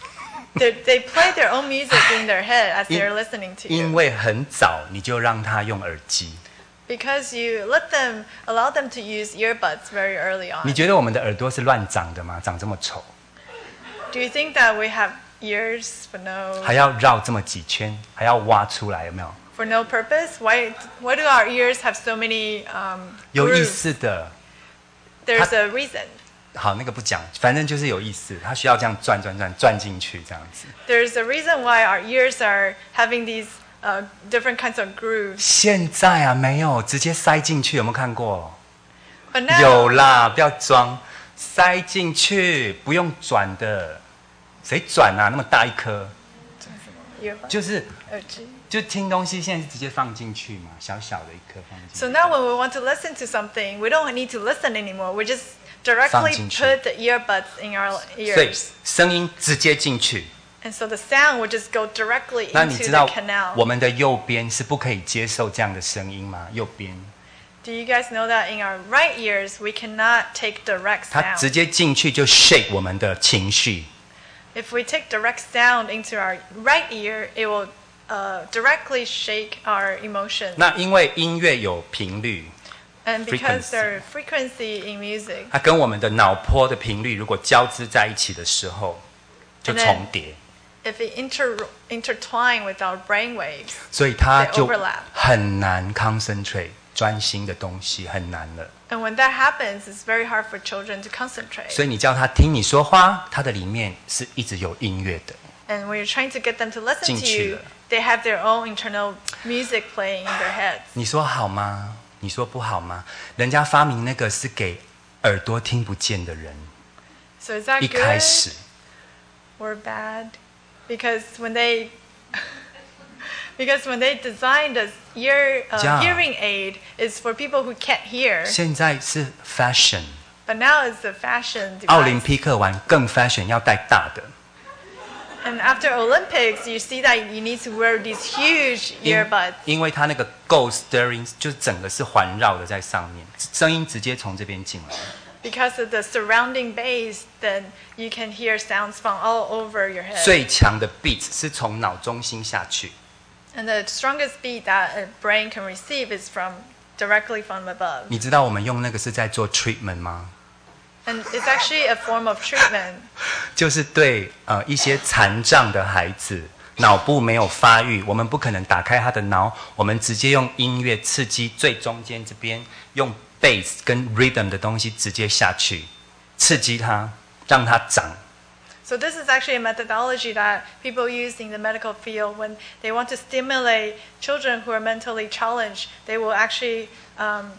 They play their own music in their head as they're listening to 因 you. 为很早你就让他用耳机。 Because you allow them to use earbuds very early 你 on. 觉得我们的耳朵是乱长的吗？长这么丑， Do you think that we have ears for 还 no 要绕这么几圈，还要挖出来，有没有？ purpose? Why do our ears have so many 有意 grooves? 思的。 There's a reason. 好，那个不讲，反正就是有意思，它需要这样转进去这样子。 There's a reason why our ears are having these different kinds of grooves. 现在啊，没有直接塞进去，有没有看过？ But now 有啦，不要装，塞进去不用转的，谁转啊？那么大一颗， earbuds. 就是耳机。 就听东西，现在是直接放进去嘛，小小的一颗放进去。 So now when we want to listen to something, we don't need to listen anymore. We just directly 放进去。 put the earbuds in our 所以 ears. 声音直接进去。 And so the sound will just go directly 那你 into 知 the 道 canal. 我们的右边是不可以接受这样的声音吗？右边， Do you guys know that in our right ears, we cannot take direct 它直 sound? 接进去就 shake 我们的情绪。 If we take direct sound into our right ear, it will directly shake our emotions. 那因为音乐有频率， And because frequency. there are frequency in music, 它跟我们的脑波的频率如果交织在一起的时候，就 And then- 重叠， if it intertwine with our brain waves, 所以它就 They overlap. 很难 concentrate 专心的东西，很难了。 and when that happens, it's very hard for children to concentrate. 所以你叫他听你说话，它的里面是一直有音乐的。 And when you're trying to get them to listen 进 to 去 you, 了。 they have their own internal music playing in their heads. 你说好吗？你说不好吗？人家发明那个是给耳朵听不见的人， So is that 一开 good 始 or bad? Because when they designed this Yeah. hearing aid, is for people who can't hear. 现在是 fashion， But now it's a fashion 奥林 device. 匹克玩更 fashion，要戴大的。 And after Olympics, you see that you need to wear these huge earbuds. 因为它那个 go stirring 就是整个是环绕的在上面，声音直接从这边进来。 Because of the surrounding bass, then you can hear sounds from all over your head. 最强的 beat 是从脑中心下去， And the strongest beat that a brain can receive is directly from above. 你知道我们用那个是在做 treatment 吗？ And it's actually a form of treatment. 就是对一些残障的孩子，脑部没有发育，我们不可能打开他的脑，我们直接用音乐刺激最中间这边，用 bass 跟 rhythm 的东西直接下去，刺激它，让它长。 So this is actually a methodology that people use in the medical field when they want to stimulate children who are mentally challenged. They will actually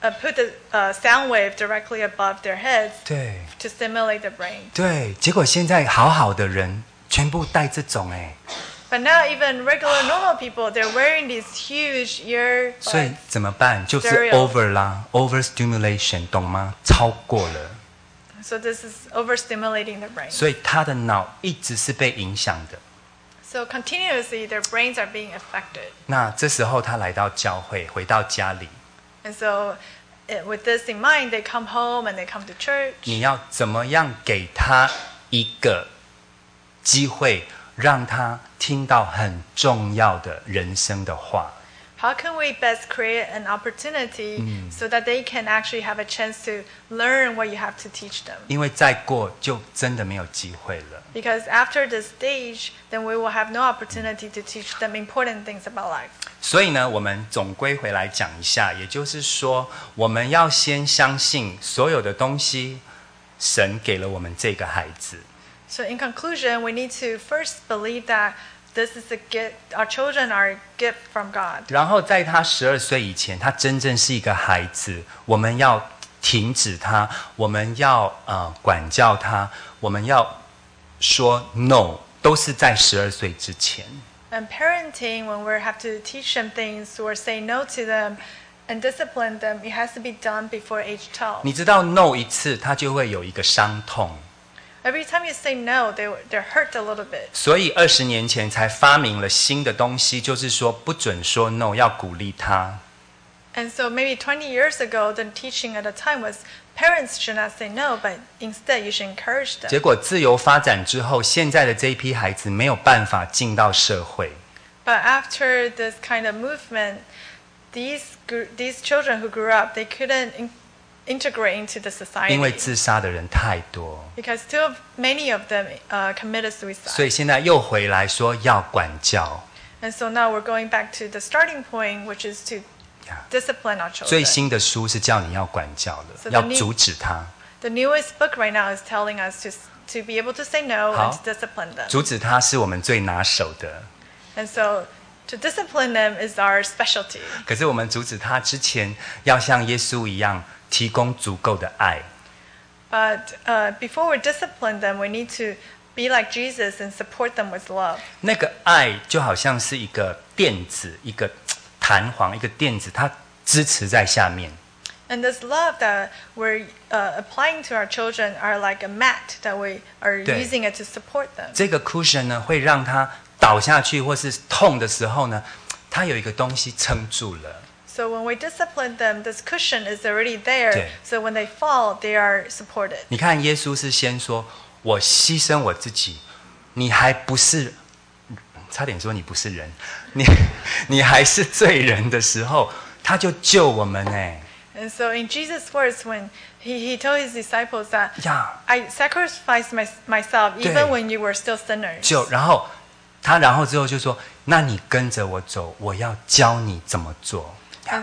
put the sound wave directly above their heads 对 to stimulate the brain. 对，结果现在好好的人全部戴这种哎， But now even regular normal people, they're wearing these huge 所以 earbuds. 怎么办？就是 Stereo over 啦 ，overstimulation， 懂吗？超过了， So this is overstimulating the brain. 所以他的脑一直是被影响的。 So continuously, their brains are being affected. 那这时候他来到教会，回到家里， And so with this in mind, they come home and they come to church. 你要怎么样给他一个机会，让他听到很重要的人生的话？ How can we best create an opportunity so that they can actually have a chance to learn what you have to teach them? 因为再过就真的没有机会了。 Because after this stage, then we will have no opportunity to teach them important things about life. 所以呢，我们总归回来讲一下，也就是说，我们要先相信所有的东西，神给了我们这个孩子。 So in conclusion, we need to first believe that this is a gift. Our children are a gift from God. 然后在他12岁以前，他真正是一个孩子，我们要停止他，我们要管教他，我们要说 no， 都是在12岁之前。 And parenting, when we have to teach them things or say no to them and discipline them, it has to be done before age 12. 你知道 no 一次，他就会有一个伤痛。 Every time you say no, they're hurt a little bit. 所以20年前才发明了新的东西，就是说不准说 no， 要鼓励他。 And so maybe 20 years ago, the teaching at the time was parents should not say no, but instead you should encourage them. 结果自由发展之后，现在的这一批孩子没有办法进到社会， But after this kind of movement, these children who grew up, they couldn't integrate into the 因为 society 自杀的人太多， because many of them committed 所 suicide. 以现在又回来说要管教。 And so now we're going back to the starting point, which is to discipline our 最 children. 新的书是叫你要管教的， So 要 the new- 阻止他， The newest book right now is telling us to be able to say no and 好 to discipline them. 阻止他是我们最拿手的。 And so to discipline them is our specialty. 可是我们阻止他之前，要像耶稣一样提供足够的爱。 But before we discipline them, we need to be like Jesus and support them with love. 那个爱就好像是一个垫子，一个弹簧，一个垫子，它支持在下面。 And this love that we're applying to our children are like a mat that we are 对。 using it to support them. 这个 cushion 呢，会让他倒下去或是痛的时候呢，它有一个东西撑住了。 So when we discipline them, this cushion is already there. 对。 So when they fall, they are supported. 你看，耶稣是先说：“我牺牲我自己，你还不是，差点说你不是人，你还是罪人的时候，他就救我们哎 And so in Jesus' words, when he told his disciples that 呀， I sacrificed myself 对。 even when you were still sinners. 救，然后之后就说：那你跟着我走，我要教你怎么做。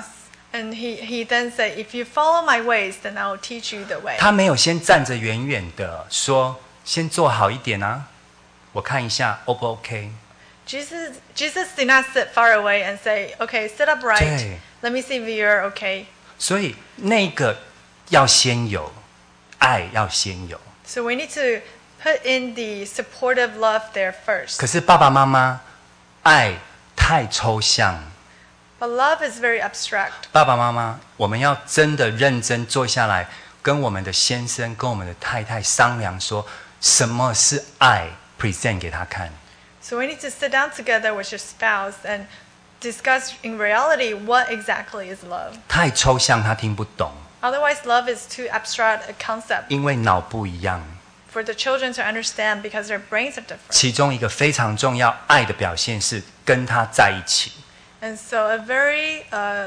And he then said, if you follow my ways, then I will teach you the way. 他没有先站着远远的说，先做好一点啊，我看一下 O 不 OK？ Jesus did not sit far away and say, okay, sit upright. 对。 Let me see if you're okay. 所以那个要先有，爱要先有。 So we need to put in the supportive love there first. 可是爸爸妈妈爱太抽象， But love is very abstract. 爸爸妈妈，我们要真的认真坐下来，跟我们的先生、跟我们的太太商量，说什么是爱 ，present 给他看。 So we need to sit down together with your spouse and discuss in reality what exactly is love. 太抽象，他听不懂， Otherwise, love is too abstract a concept 因为脑不一样。 for the children to understand because their brains are different. 其中一个非常重要爱的表现是跟他在一起。 And so a very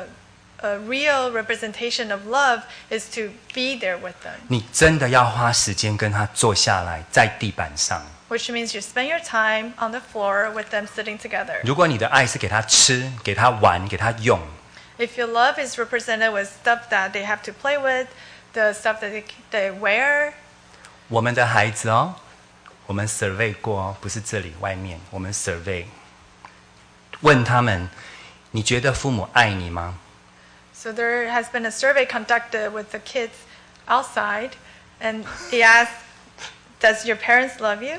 a real representation of love is to be there with them, 你真的要花时间跟他坐下来，在地板上。 which means you spend your time on the floor with them sitting together. 如果你的爱是给他吃、给他玩、给他用， If your love is represented with stuff that they have to play with, the stuff that they wear, 我们的孩子哦，我们 survey 过哦，不是这里外面，我们 survey 问他们，你觉得父母爱你吗？ So there has been a survey conducted with the kids outside, and he asked, "Does your parents love you?"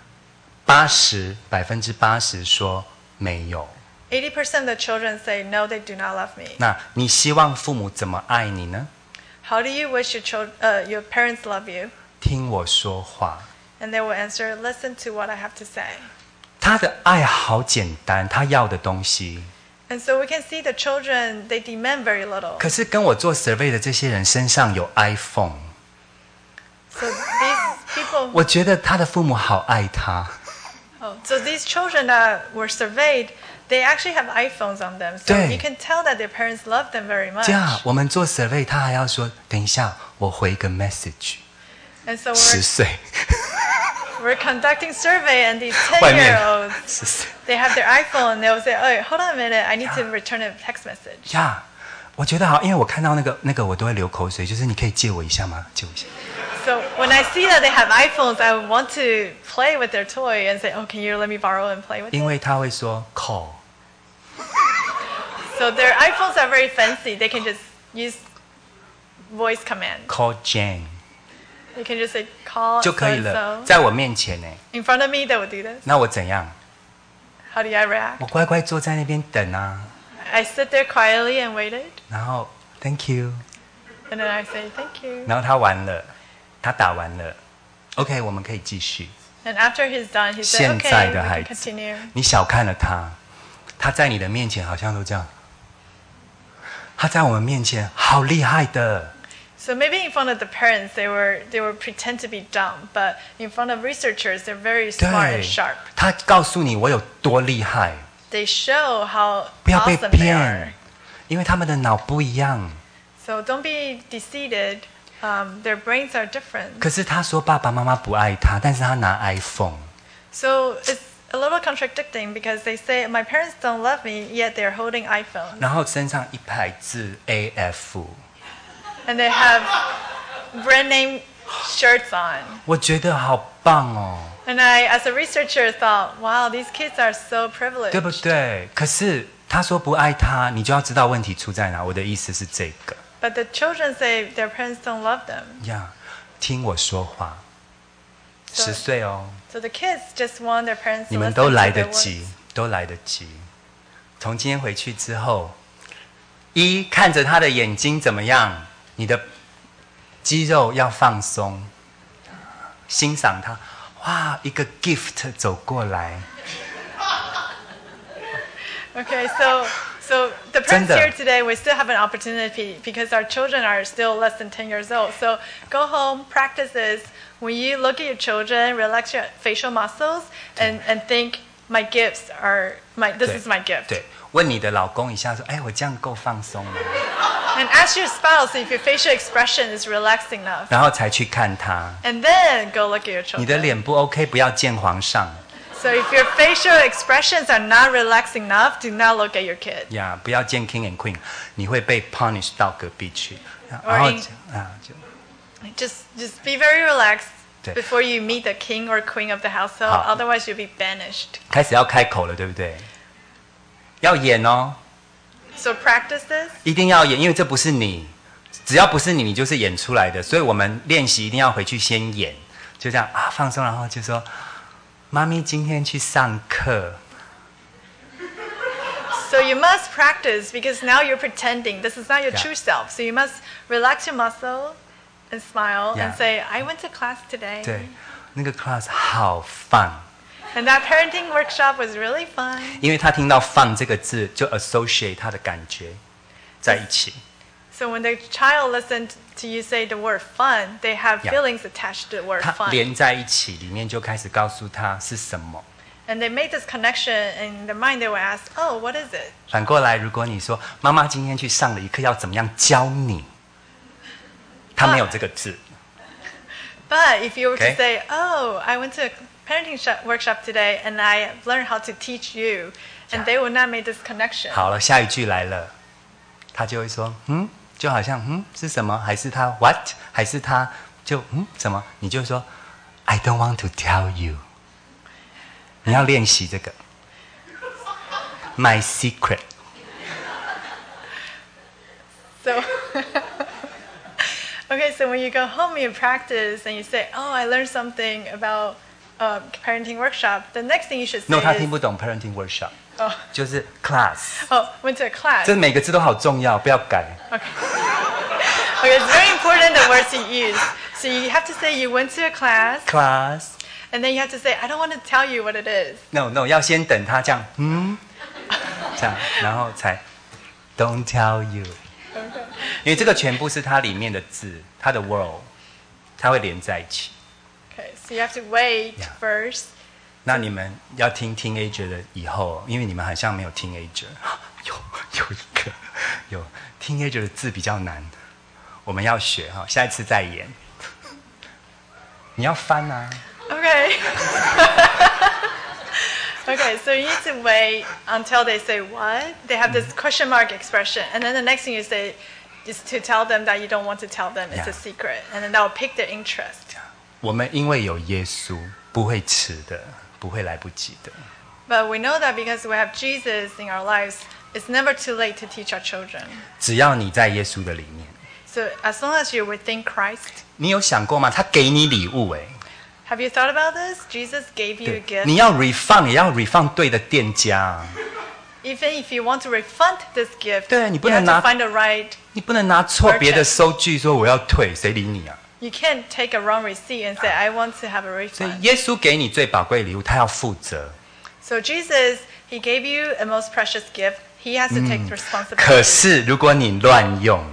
80% 说没有。 80% of the children say, "No, they do not love me." 那你希望父母怎么爱你呢？ How do you wish your parents love you? 听我说话。 And they will answer, "Listen to what I have to say." 他的爱好简单，他要的东西。 And so we can see the children, they demand very little. 可是跟我做 survey 的这些人身上有 iPhone， So these people, 我觉得他的父母好爱他。 so these children that were surveyed, they actually have iPhones on them. So 对。 you can tell that their parents love them very much. 这样我们做 survey， 他还要说等一下，我回一个 message。 And so 10岁， we're conducting survey, and these 外面 10-year-olds, 10岁 they have their iPhone, and they'll say, "Oh, hold on a minute, I need to return a text message." 呀，我觉得好，因为我看到那个我都会流口水，就是你可以借我一下吗？借我一下。 So when I see that they have iPhones, I want to play with their toy and say, "Oh, can you let me borrow and play with 因 it?" 为他会说 call， So their iPhones are very fancy. They can just use voice command. call Jane You can just say call 就 so 可以 and 了， so. 在我面前呢。 In front of me, they will do this. 那我怎样？ How do I react? 我乖乖坐在那边等啊， I sit there quietly and waited, 然后 Thank you， and then I say thank you. 然后他完了，他打完了 ，OK， 我们可以继续。 And after he's done, he said, 现在 "Okay, 的 we 孩 can 子 continue." 你小看了他，他在你的面前好像都这样，他在我们面前好厉害的。 So maybe in front of the parents, they were pretend to be dumb, but in front of researchers, they're very smart 对 and sharp. 他告诉你我有多厉害， They show how 不要被 awesome they are. 骗，因为他们的脑不一样。 So don't be deceived. Their brains are different. 可是他说爸爸妈妈不爱他，但是他拿 iPhone。 So it's a little contradicting because they say my parents don't love me, yet they're holding iPhone, 然后身上一排字 AF， and they have brand name shirts on. 我觉得好棒哦， And I, as a researcher, thought, wow, these kids are so 对不 privileged. 对？可是他说不爱他，你就要知道问题出在哪。我的意思是这个 But the children say their parents don't love them. 呀，听我说话。 So- 10岁哦， So the kids just want their parents 你 to 们 listen 都 to 来 their 得 words. 及，都来得及。从今天回去之后，看着他的眼睛怎么样？你的肌肉要放松，欣赏他。哇，一个 gift 走过来， Okay, so the parents 真的。 here today, we still have an opportunity because our children are still less than 10 years old. So go home, practice this. When you look at your children, relax your facial muscles and think, my gifts are this is my gift. 对，问你的老公一下说，哎，我这样够放松吗？ And ask your spouse if your facial expression is relaxed enough. 然后才去看他。 And then go look at your 你的 children. 脸不 OK，不要见皇上 So if your facial expressions are not relaxed enough, do not look at your kid. 呀，不要见 King and Queen，你会被 punish 到隔壁去。然 Or 后 in- 就 Just be very relaxed 对。 before you meet the king or queen of the household. 好。 Otherwise, you'll be banished. 开始要开口了，对不对？要演哦， So practice this. 一定要演，因为这不是你，只要不是你，你就是演出来的。所以我们练习一定要回去先演，就这样啊，放松，然后就说：“妈咪今天去上课。” So you must practice because now you're pretending. This is not your Yeah. true self. So you must relax your muscle and smile Yeah. and say, I went to class today. 对，那个 class 好放， And that parenting workshop was really fun. 因为他听到“放”这个字，就 associate 他的感觉在一起。 So when the child listened to you say the word fun, they have Yeah. feelings attached to the word 他 fun. 连在一起，里面就开始告诉他是什么。 And they make this connection in their mind. They will ask, oh, what is it? 反过来，如果你说妈妈今天去上了一课，要怎么样教你？他没有这个字， But if you were Okay. to say, oh, I went to a parenting workshop today and I learned how to teach you, and they will not make this connection. 好了，下一句来了，他就会说，就好像是什么？还是他 what？ 还是他就什么？你就说 I don't want to tell you。你要练习这个 My secret。 So, okay, so when you go home, you practice and you say, "Oh, I learned something about parenting workshop." The next thing you should say No， 他 is, 听不懂 parenting workshop， "Oh, 就是 class， went to a class." 这每个字都好重要，不要改。 Okay, it's very important the words you use. So you have to say you went to a class, class， and then you have to say, "I don't want to tell you what it is." no， 要先等他这样，这样，然后才 don't tell you， 因为这个全部是它里面的字，它的 word， 它会连在一起。 Okay, so you have to wait Yeah. first. 那你们要听 teenager 的以后，因为你们好像没有 teenager， 有一个有 teenager 的字比较难，我们要学哈，下一次再演。你要翻啊。 Okay. Okay, so you need to wait until they say what? They have this question mark expression. And then the next thing you say is to tell them that you don't want to tell them. It's Yeah. a secret. And then that will pick their interest. 我们因为有耶稣，不会迟的，不会来不及的。 But we know that because we have Jesus in our lives, it's never too late to teach our children. 只要你在耶稣的里面， So as long as you're within Christ, 你有想过吗？他给你礼物哎， have you thought about this? Jesus gave you a 对， gift. 你要 refund 也要 refund 对的店家啊， Even if you want to refund this gift, 对，你不 you 能 have 拿 to find the right. 你不能拿错别的收据说我要退，谁理你啊？ You can't take a wrong receipt and say, I want to have a 所以 refund. 耶稣给你最宝贵的礼物，他要负责。 So Jesus, he gave you a most precious gift. He has to take 可 responsibility. 是如果你乱用，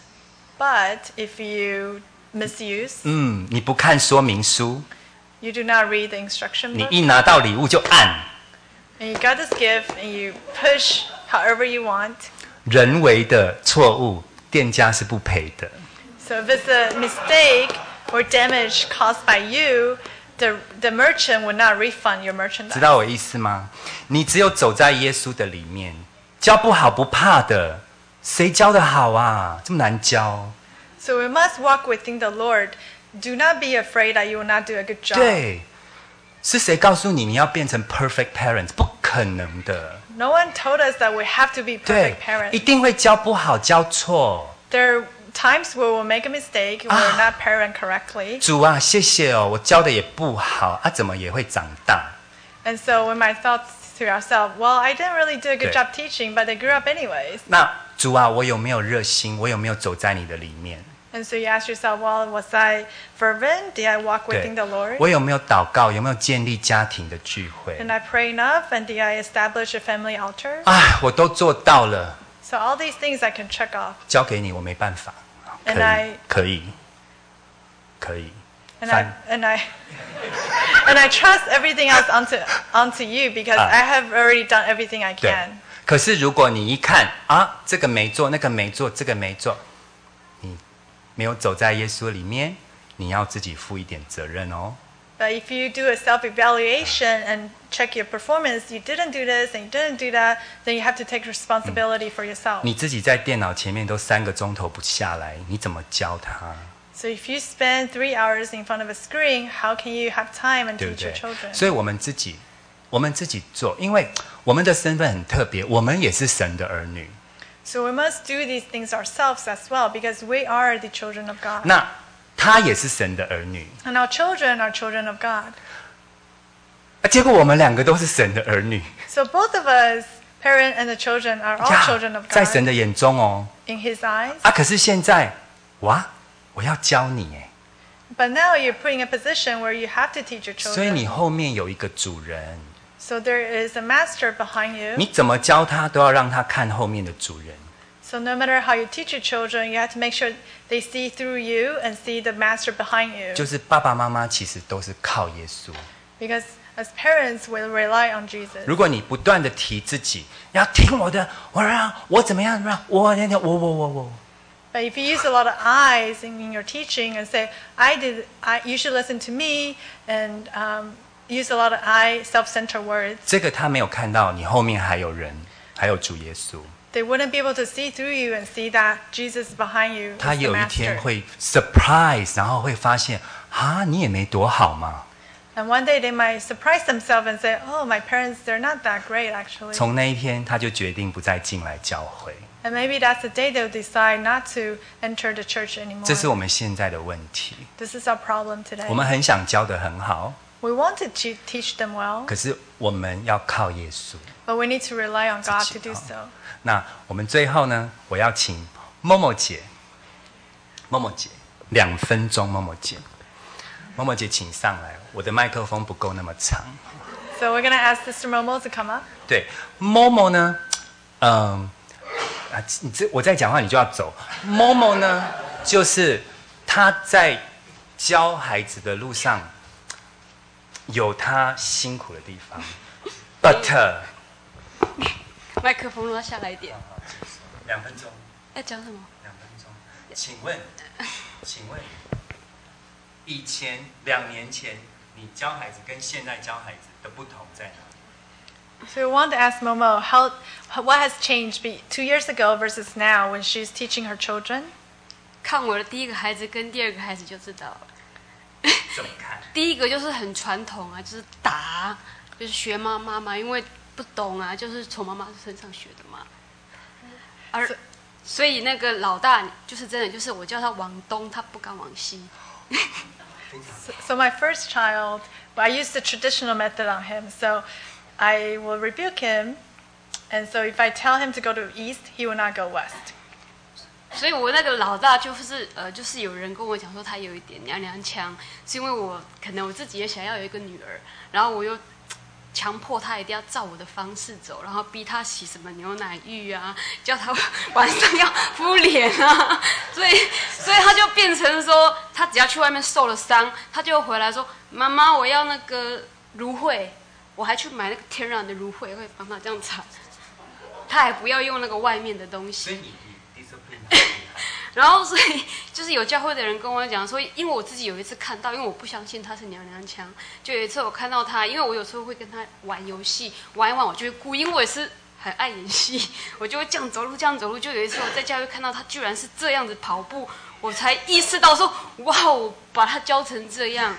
But if you misuse, 你不看说明书， you do not read the instruction 你 book, 一拿到礼物就按， and you got this gift and you push however you want. 人为的错误，店家是不赔的。 So if it's a mistake or damage caused by you, the merchant would not refund your 知 merchandise. 道我意思吗？你只有走在耶稣的里面，教不好不怕的，谁教得好啊？这么难教？ So we must walk within the Lord. Do not be afraid that you will not do a good job. 对，是谁告诉你你要变成 perfect parents？ 不可能的。 No one told us that we have to be 对 perfect， 一 parents. 定会教不好，教错。 There are times where we'll make a mistake, where we're not parent correctly. 主啊，谢谢哦，我教的也不好啊，怎么也会长大？ And so we might thought to ourselves, well, I didn't really do a good 对。 job teaching, but they grew up anyways. 那主啊，我有没有热心？我有没有走在你的里面？ And so you ask yourself, well, was I fervent? Did I walk 对 within the Lord? 我有没有祷告？有没有建立家庭的聚会？ Did I pray enough? And did I establish a family altar? 啊，我都做到了， So all these things I can check off. 交给你，我没办法。可 And 以 I-， 可以，可以。 And 翻 and I trust everything else onto you because I have already done everything I 对 can. 可是如果你一看啊，这个没做，那个没做，这个没做，你没有走在耶稣里面，你要自己负一点责任哦。 But if you do a self-evaluation and check your performance, you didn't do this and you didn't do that, then you have to take responsibility for yourself. 你自己在电脑前面都3个钟头不下来，你怎么教他？ So if you spend 3 hours in front of a screen, how can you have time and 对不 teach your 对？ children? 所以我们自己做，因为我们的身份很特别，我们也是神的儿女。 So we must do these things ourselves as well because we are the children of God. 那他也是神的儿女， And our children are children of God. 结果我们2个都是神的儿女。 So both of us, parent and the children, are all 呀 children of 在神 God 的眼中哦， in His eyes. 可是现在，哇，我要教你哎， But now you're put in a position where you have to teach your 所以你 children. 后面有一个主人， So there is a master behind you. 你怎么教他都要让他看后面的主人。 So no matter how you teach your children, you have to make sure they see through you and see the master behind you. 就是爸爸妈妈其实都是靠耶稣。 Because as parents, we rely on Jesus. 如果你不断的提自己，要听我的，我怎么样，我。 But if you use a lot of I's in your teaching and say, you should listen to me, and use a lot of I, self-centered words, 这个他没有看到你后面还有人，还有主耶稣。 they wouldn't be able to see through you and see that Jesus is behind you, 他 is the 有一天 master. 会 surprise， 然后会发现啊，你也没多好嘛。 And one day they might surprise themselves and say, oh, my parents, they're not that great actually. 从那一天，他就决定不再进来教会。 And maybe that's the day they'll decide not to enter the church anymore. 这是我们现在的问题。 This is our problem today. 我们很想教得很好， We want to teach them well, 可是我们要靠耶稣。 but we need to rely on God 自 to 己 do 哦 so. 那我们最后呢，我要请默默姐2分钟，默默姐请上来，我的麦克风不够那么长。 So we're going to ask Sister Momo to come up. 对，默默呢，我在讲话你就要走。默默呢，就是他在教孩子的路上有他辛苦的地方 ，but 麦克风拉下来一点。 2分钟， 要讲什么？ 2分钟，请问，以前2年前你教孩子跟现在教孩子的不同在哪里？ So we want to ask Momo what has changed 2 years ago versus now when she's teaching her children. 看我的第一个孩子跟第二个孩子就知道了。 怎么看？ 第一个就是很传统啊，就是打，就是学妈妈嘛，因为不懂啊，就是从妈妈身上学的嘛。所以那个老大就是真的，就是我叫他往东，他不敢往西。 So my first child, I used the traditional method on him. So I will rebuke him, and so if I tell him to go to east, he will not go west. 所以我那个老大就是有人跟我讲说他有一点娘娘腔，是因为可能我自己也想要有一个女儿，然后我又强迫他一定要照我的方式走，然后逼他洗什么牛奶浴啊，叫他晚上要敷脸啊，所以他就变成说，他只要去外面受了伤，他就回来说妈妈我要那个芦荟，我还去买那个天然的芦荟，会帮他这样擦，他还不要用那个外面的东西。然后所以就是有教会的人跟我讲说，因为我自己有一次看到，因为我不相信他是娘娘腔，就有一次我看到他，因为我有时候会跟他玩游戏，玩一玩我就会故意，因为我也是很爱演戏，我就会这样走路，就有一次我在教会看到他居然是这样子跑步，我才意识到说，哇，我把他教成这样。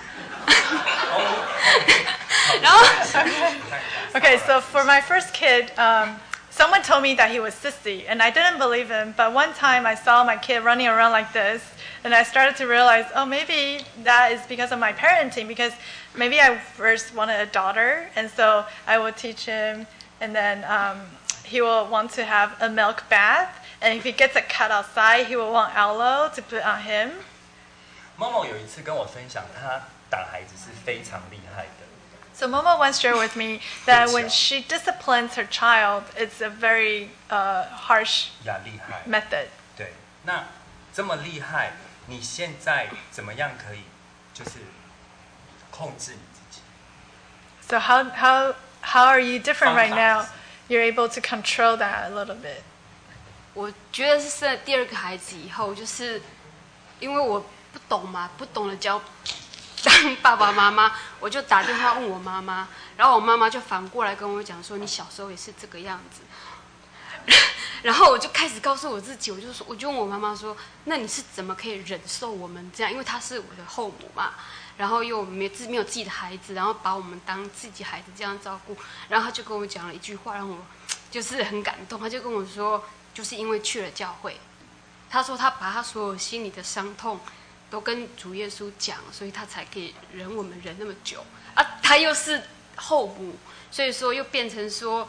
然后 Okay, so for my first kid, someone told me that he was sissy, and I didn't believe him. But one time I saw my kid running around like this, and I started to realize, oh, maybe that is because of my parenting, because maybe I first wanted a daughter, and so I would teach him, and then he will want to have a milk bath, and if he gets a cut outside, he will want aloe to put on him. 某某有一次跟我分享，他打孩子是非常厉害的。 So Momo once shared with me that when she disciplines her child, it's a very harsh 厉害 method. 对，那这么厉害，你现在怎么样可以就是控制你自己？ So how are you different right now? You're able to control that a little bit. 我觉得是生了第二个孩子以后，就是因为我不懂嘛，不懂得教当爸爸妈妈，我就打电话问我妈妈，然后我妈妈就反过来跟我讲说，你小时候也是这个样子。然后我就开始告诉我自己，我就问我妈妈说，那你是怎么可以忍受我们这样？因为她是我的后母嘛，然后又没有自己的孩子，然后把我们当自己孩子这样照顾。然后她就跟我讲了一句话，让我就是很感动。她就跟我说，就是因为去了教会，她说她把她所有心里的伤痛都跟主耶稣讲，所以她才可以忍我们忍那么久啊。她又是后母，所以说又变成说，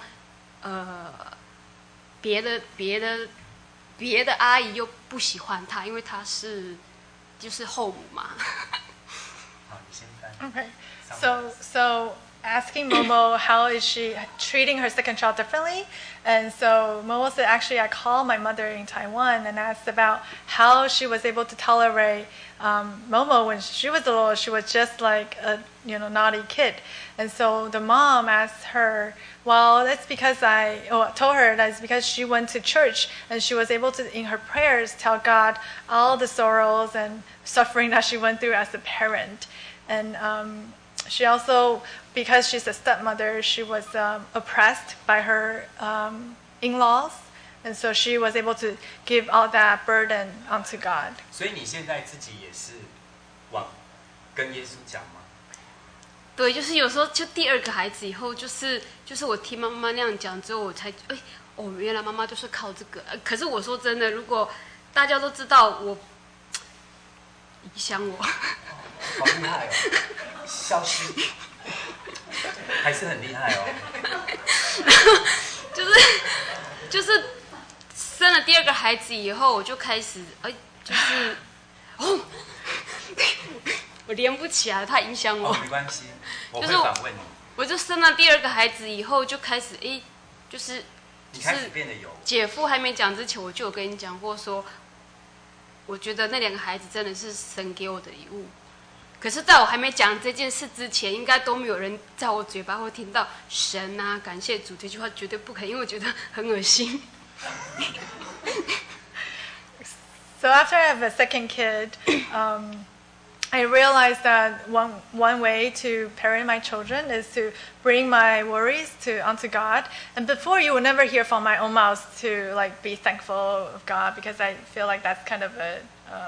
别的阿姨又不喜欢她，因为她是就是后母嘛。 好，你先翻。 Okay. So asking Momo how is she treating her second child differently, and so Momo said actually I called my mother in Taiwan and asked about how she was able to tolerate Momo when she was little. She was just like a naughty kid, and so the mom asked her, well, that's because told her that it's because she went to church and she was able to in her prayers tell God all the sorrows and suffering that she went through as a parent, and she also, because she's a stepmother, she was oppressed by her in-laws, and so she was able to give all that burden onto God. 所以你现在自己也是跟耶稣讲吗？ 对，就是有时候就第二个孩子以后，就是我听妈妈那样讲之后，我才原来妈妈就是靠这个。可是我说真的，如果大家都知道我影响我， 好厉害哦，消失，还是很厉害哦。 就是生了第二个孩子以后，我就开始我连不起来，他影响我。 没关系，我会就是反问你。 我就生了第二个孩子以后，就开始就是你开始变得有。 姐夫还没讲之前，我就有跟你讲过说，我觉得那2个孩子真的是神给我的礼物。可是，在我还没讲这件事之前，应该都没有人在我嘴巴会听到神啊，感谢主这句话，绝对不可以，因为我觉得很恶心。 So after I have a second kid, I realized that one way to parent my children is to bring my worries onto God. And before, you would never hear from my own mouth to like be thankful of God, because I feel like that's kind of a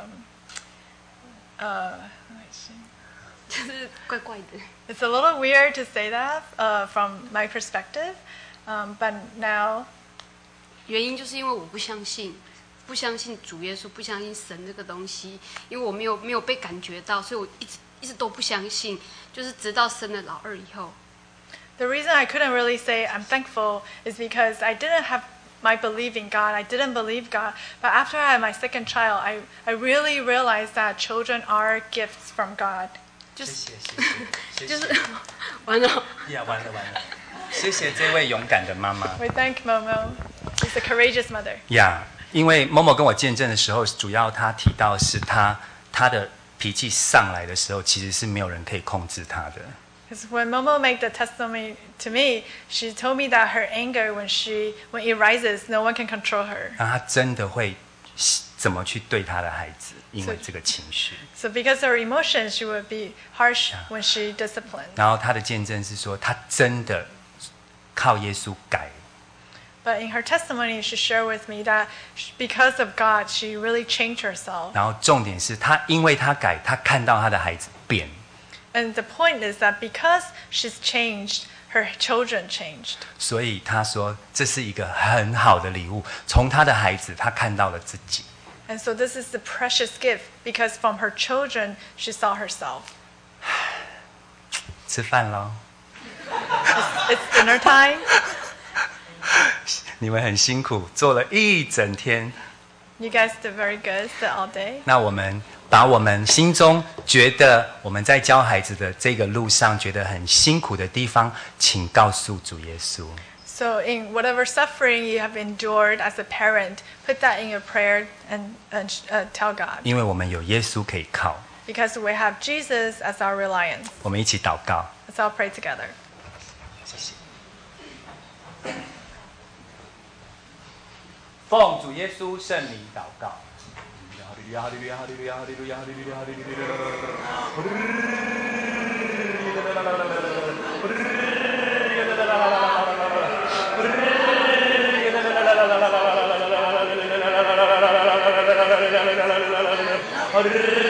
就是怪怪的。 it's a little weird to say that from my perspective, but now 原因就是因为我不相信主耶稣，不相信神这个东西，因为我没有被感觉到，所以我一直都不相信，就是直到生了老二以后。 the reason I couldn't really say I'm thankful is because I didn't have my belief in God. I didn't believe God. But after I had my second child, I really realized that children are gifts from God. 谢谢。 就是完了。 完了。谢谢这位勇敢的妈妈。 We thank Momo. She's a courageous mother. 因为某某跟我见证的时候，主要他提到是他的脾气上来的时候，其实是没有人可以控制他的。 Because when Momo made the testimony to me, she told me that her anger, when it rises, no one can control her. 他真的会怎么去对他的孩子，因为这个情绪。 So because of her emotions, she would be harsh when she disciplined. 然后他的见证是说，他真的靠耶稣改。 But in her testimony, she shared with me that because of God, she really changed herself. 然后重点是因为他改，他看到他的孩子变。 And the point is that because she's changed, her children changed. 所以他说这是一个很好的礼物，从他的孩子他看到了自己。 And so this is the precious gift, because from her children, she saw herself. 吃饭咯。 It's dinner time. 你们很辛苦，做了一整天。 You guys did very good, did all day. 那我们把我们心中觉得我们在教孩子的这个路上觉得很辛苦的地方，请告诉主耶稣。 So in whatever suffering you have endured as a parent, put that in your prayer and tell God. 因为我们有耶稣可以靠。 Because we have Jesus as our reliance. 我们一起祷告。 Let's all pray together. 谢谢。奉主耶稣圣名祷告。哈利路亚。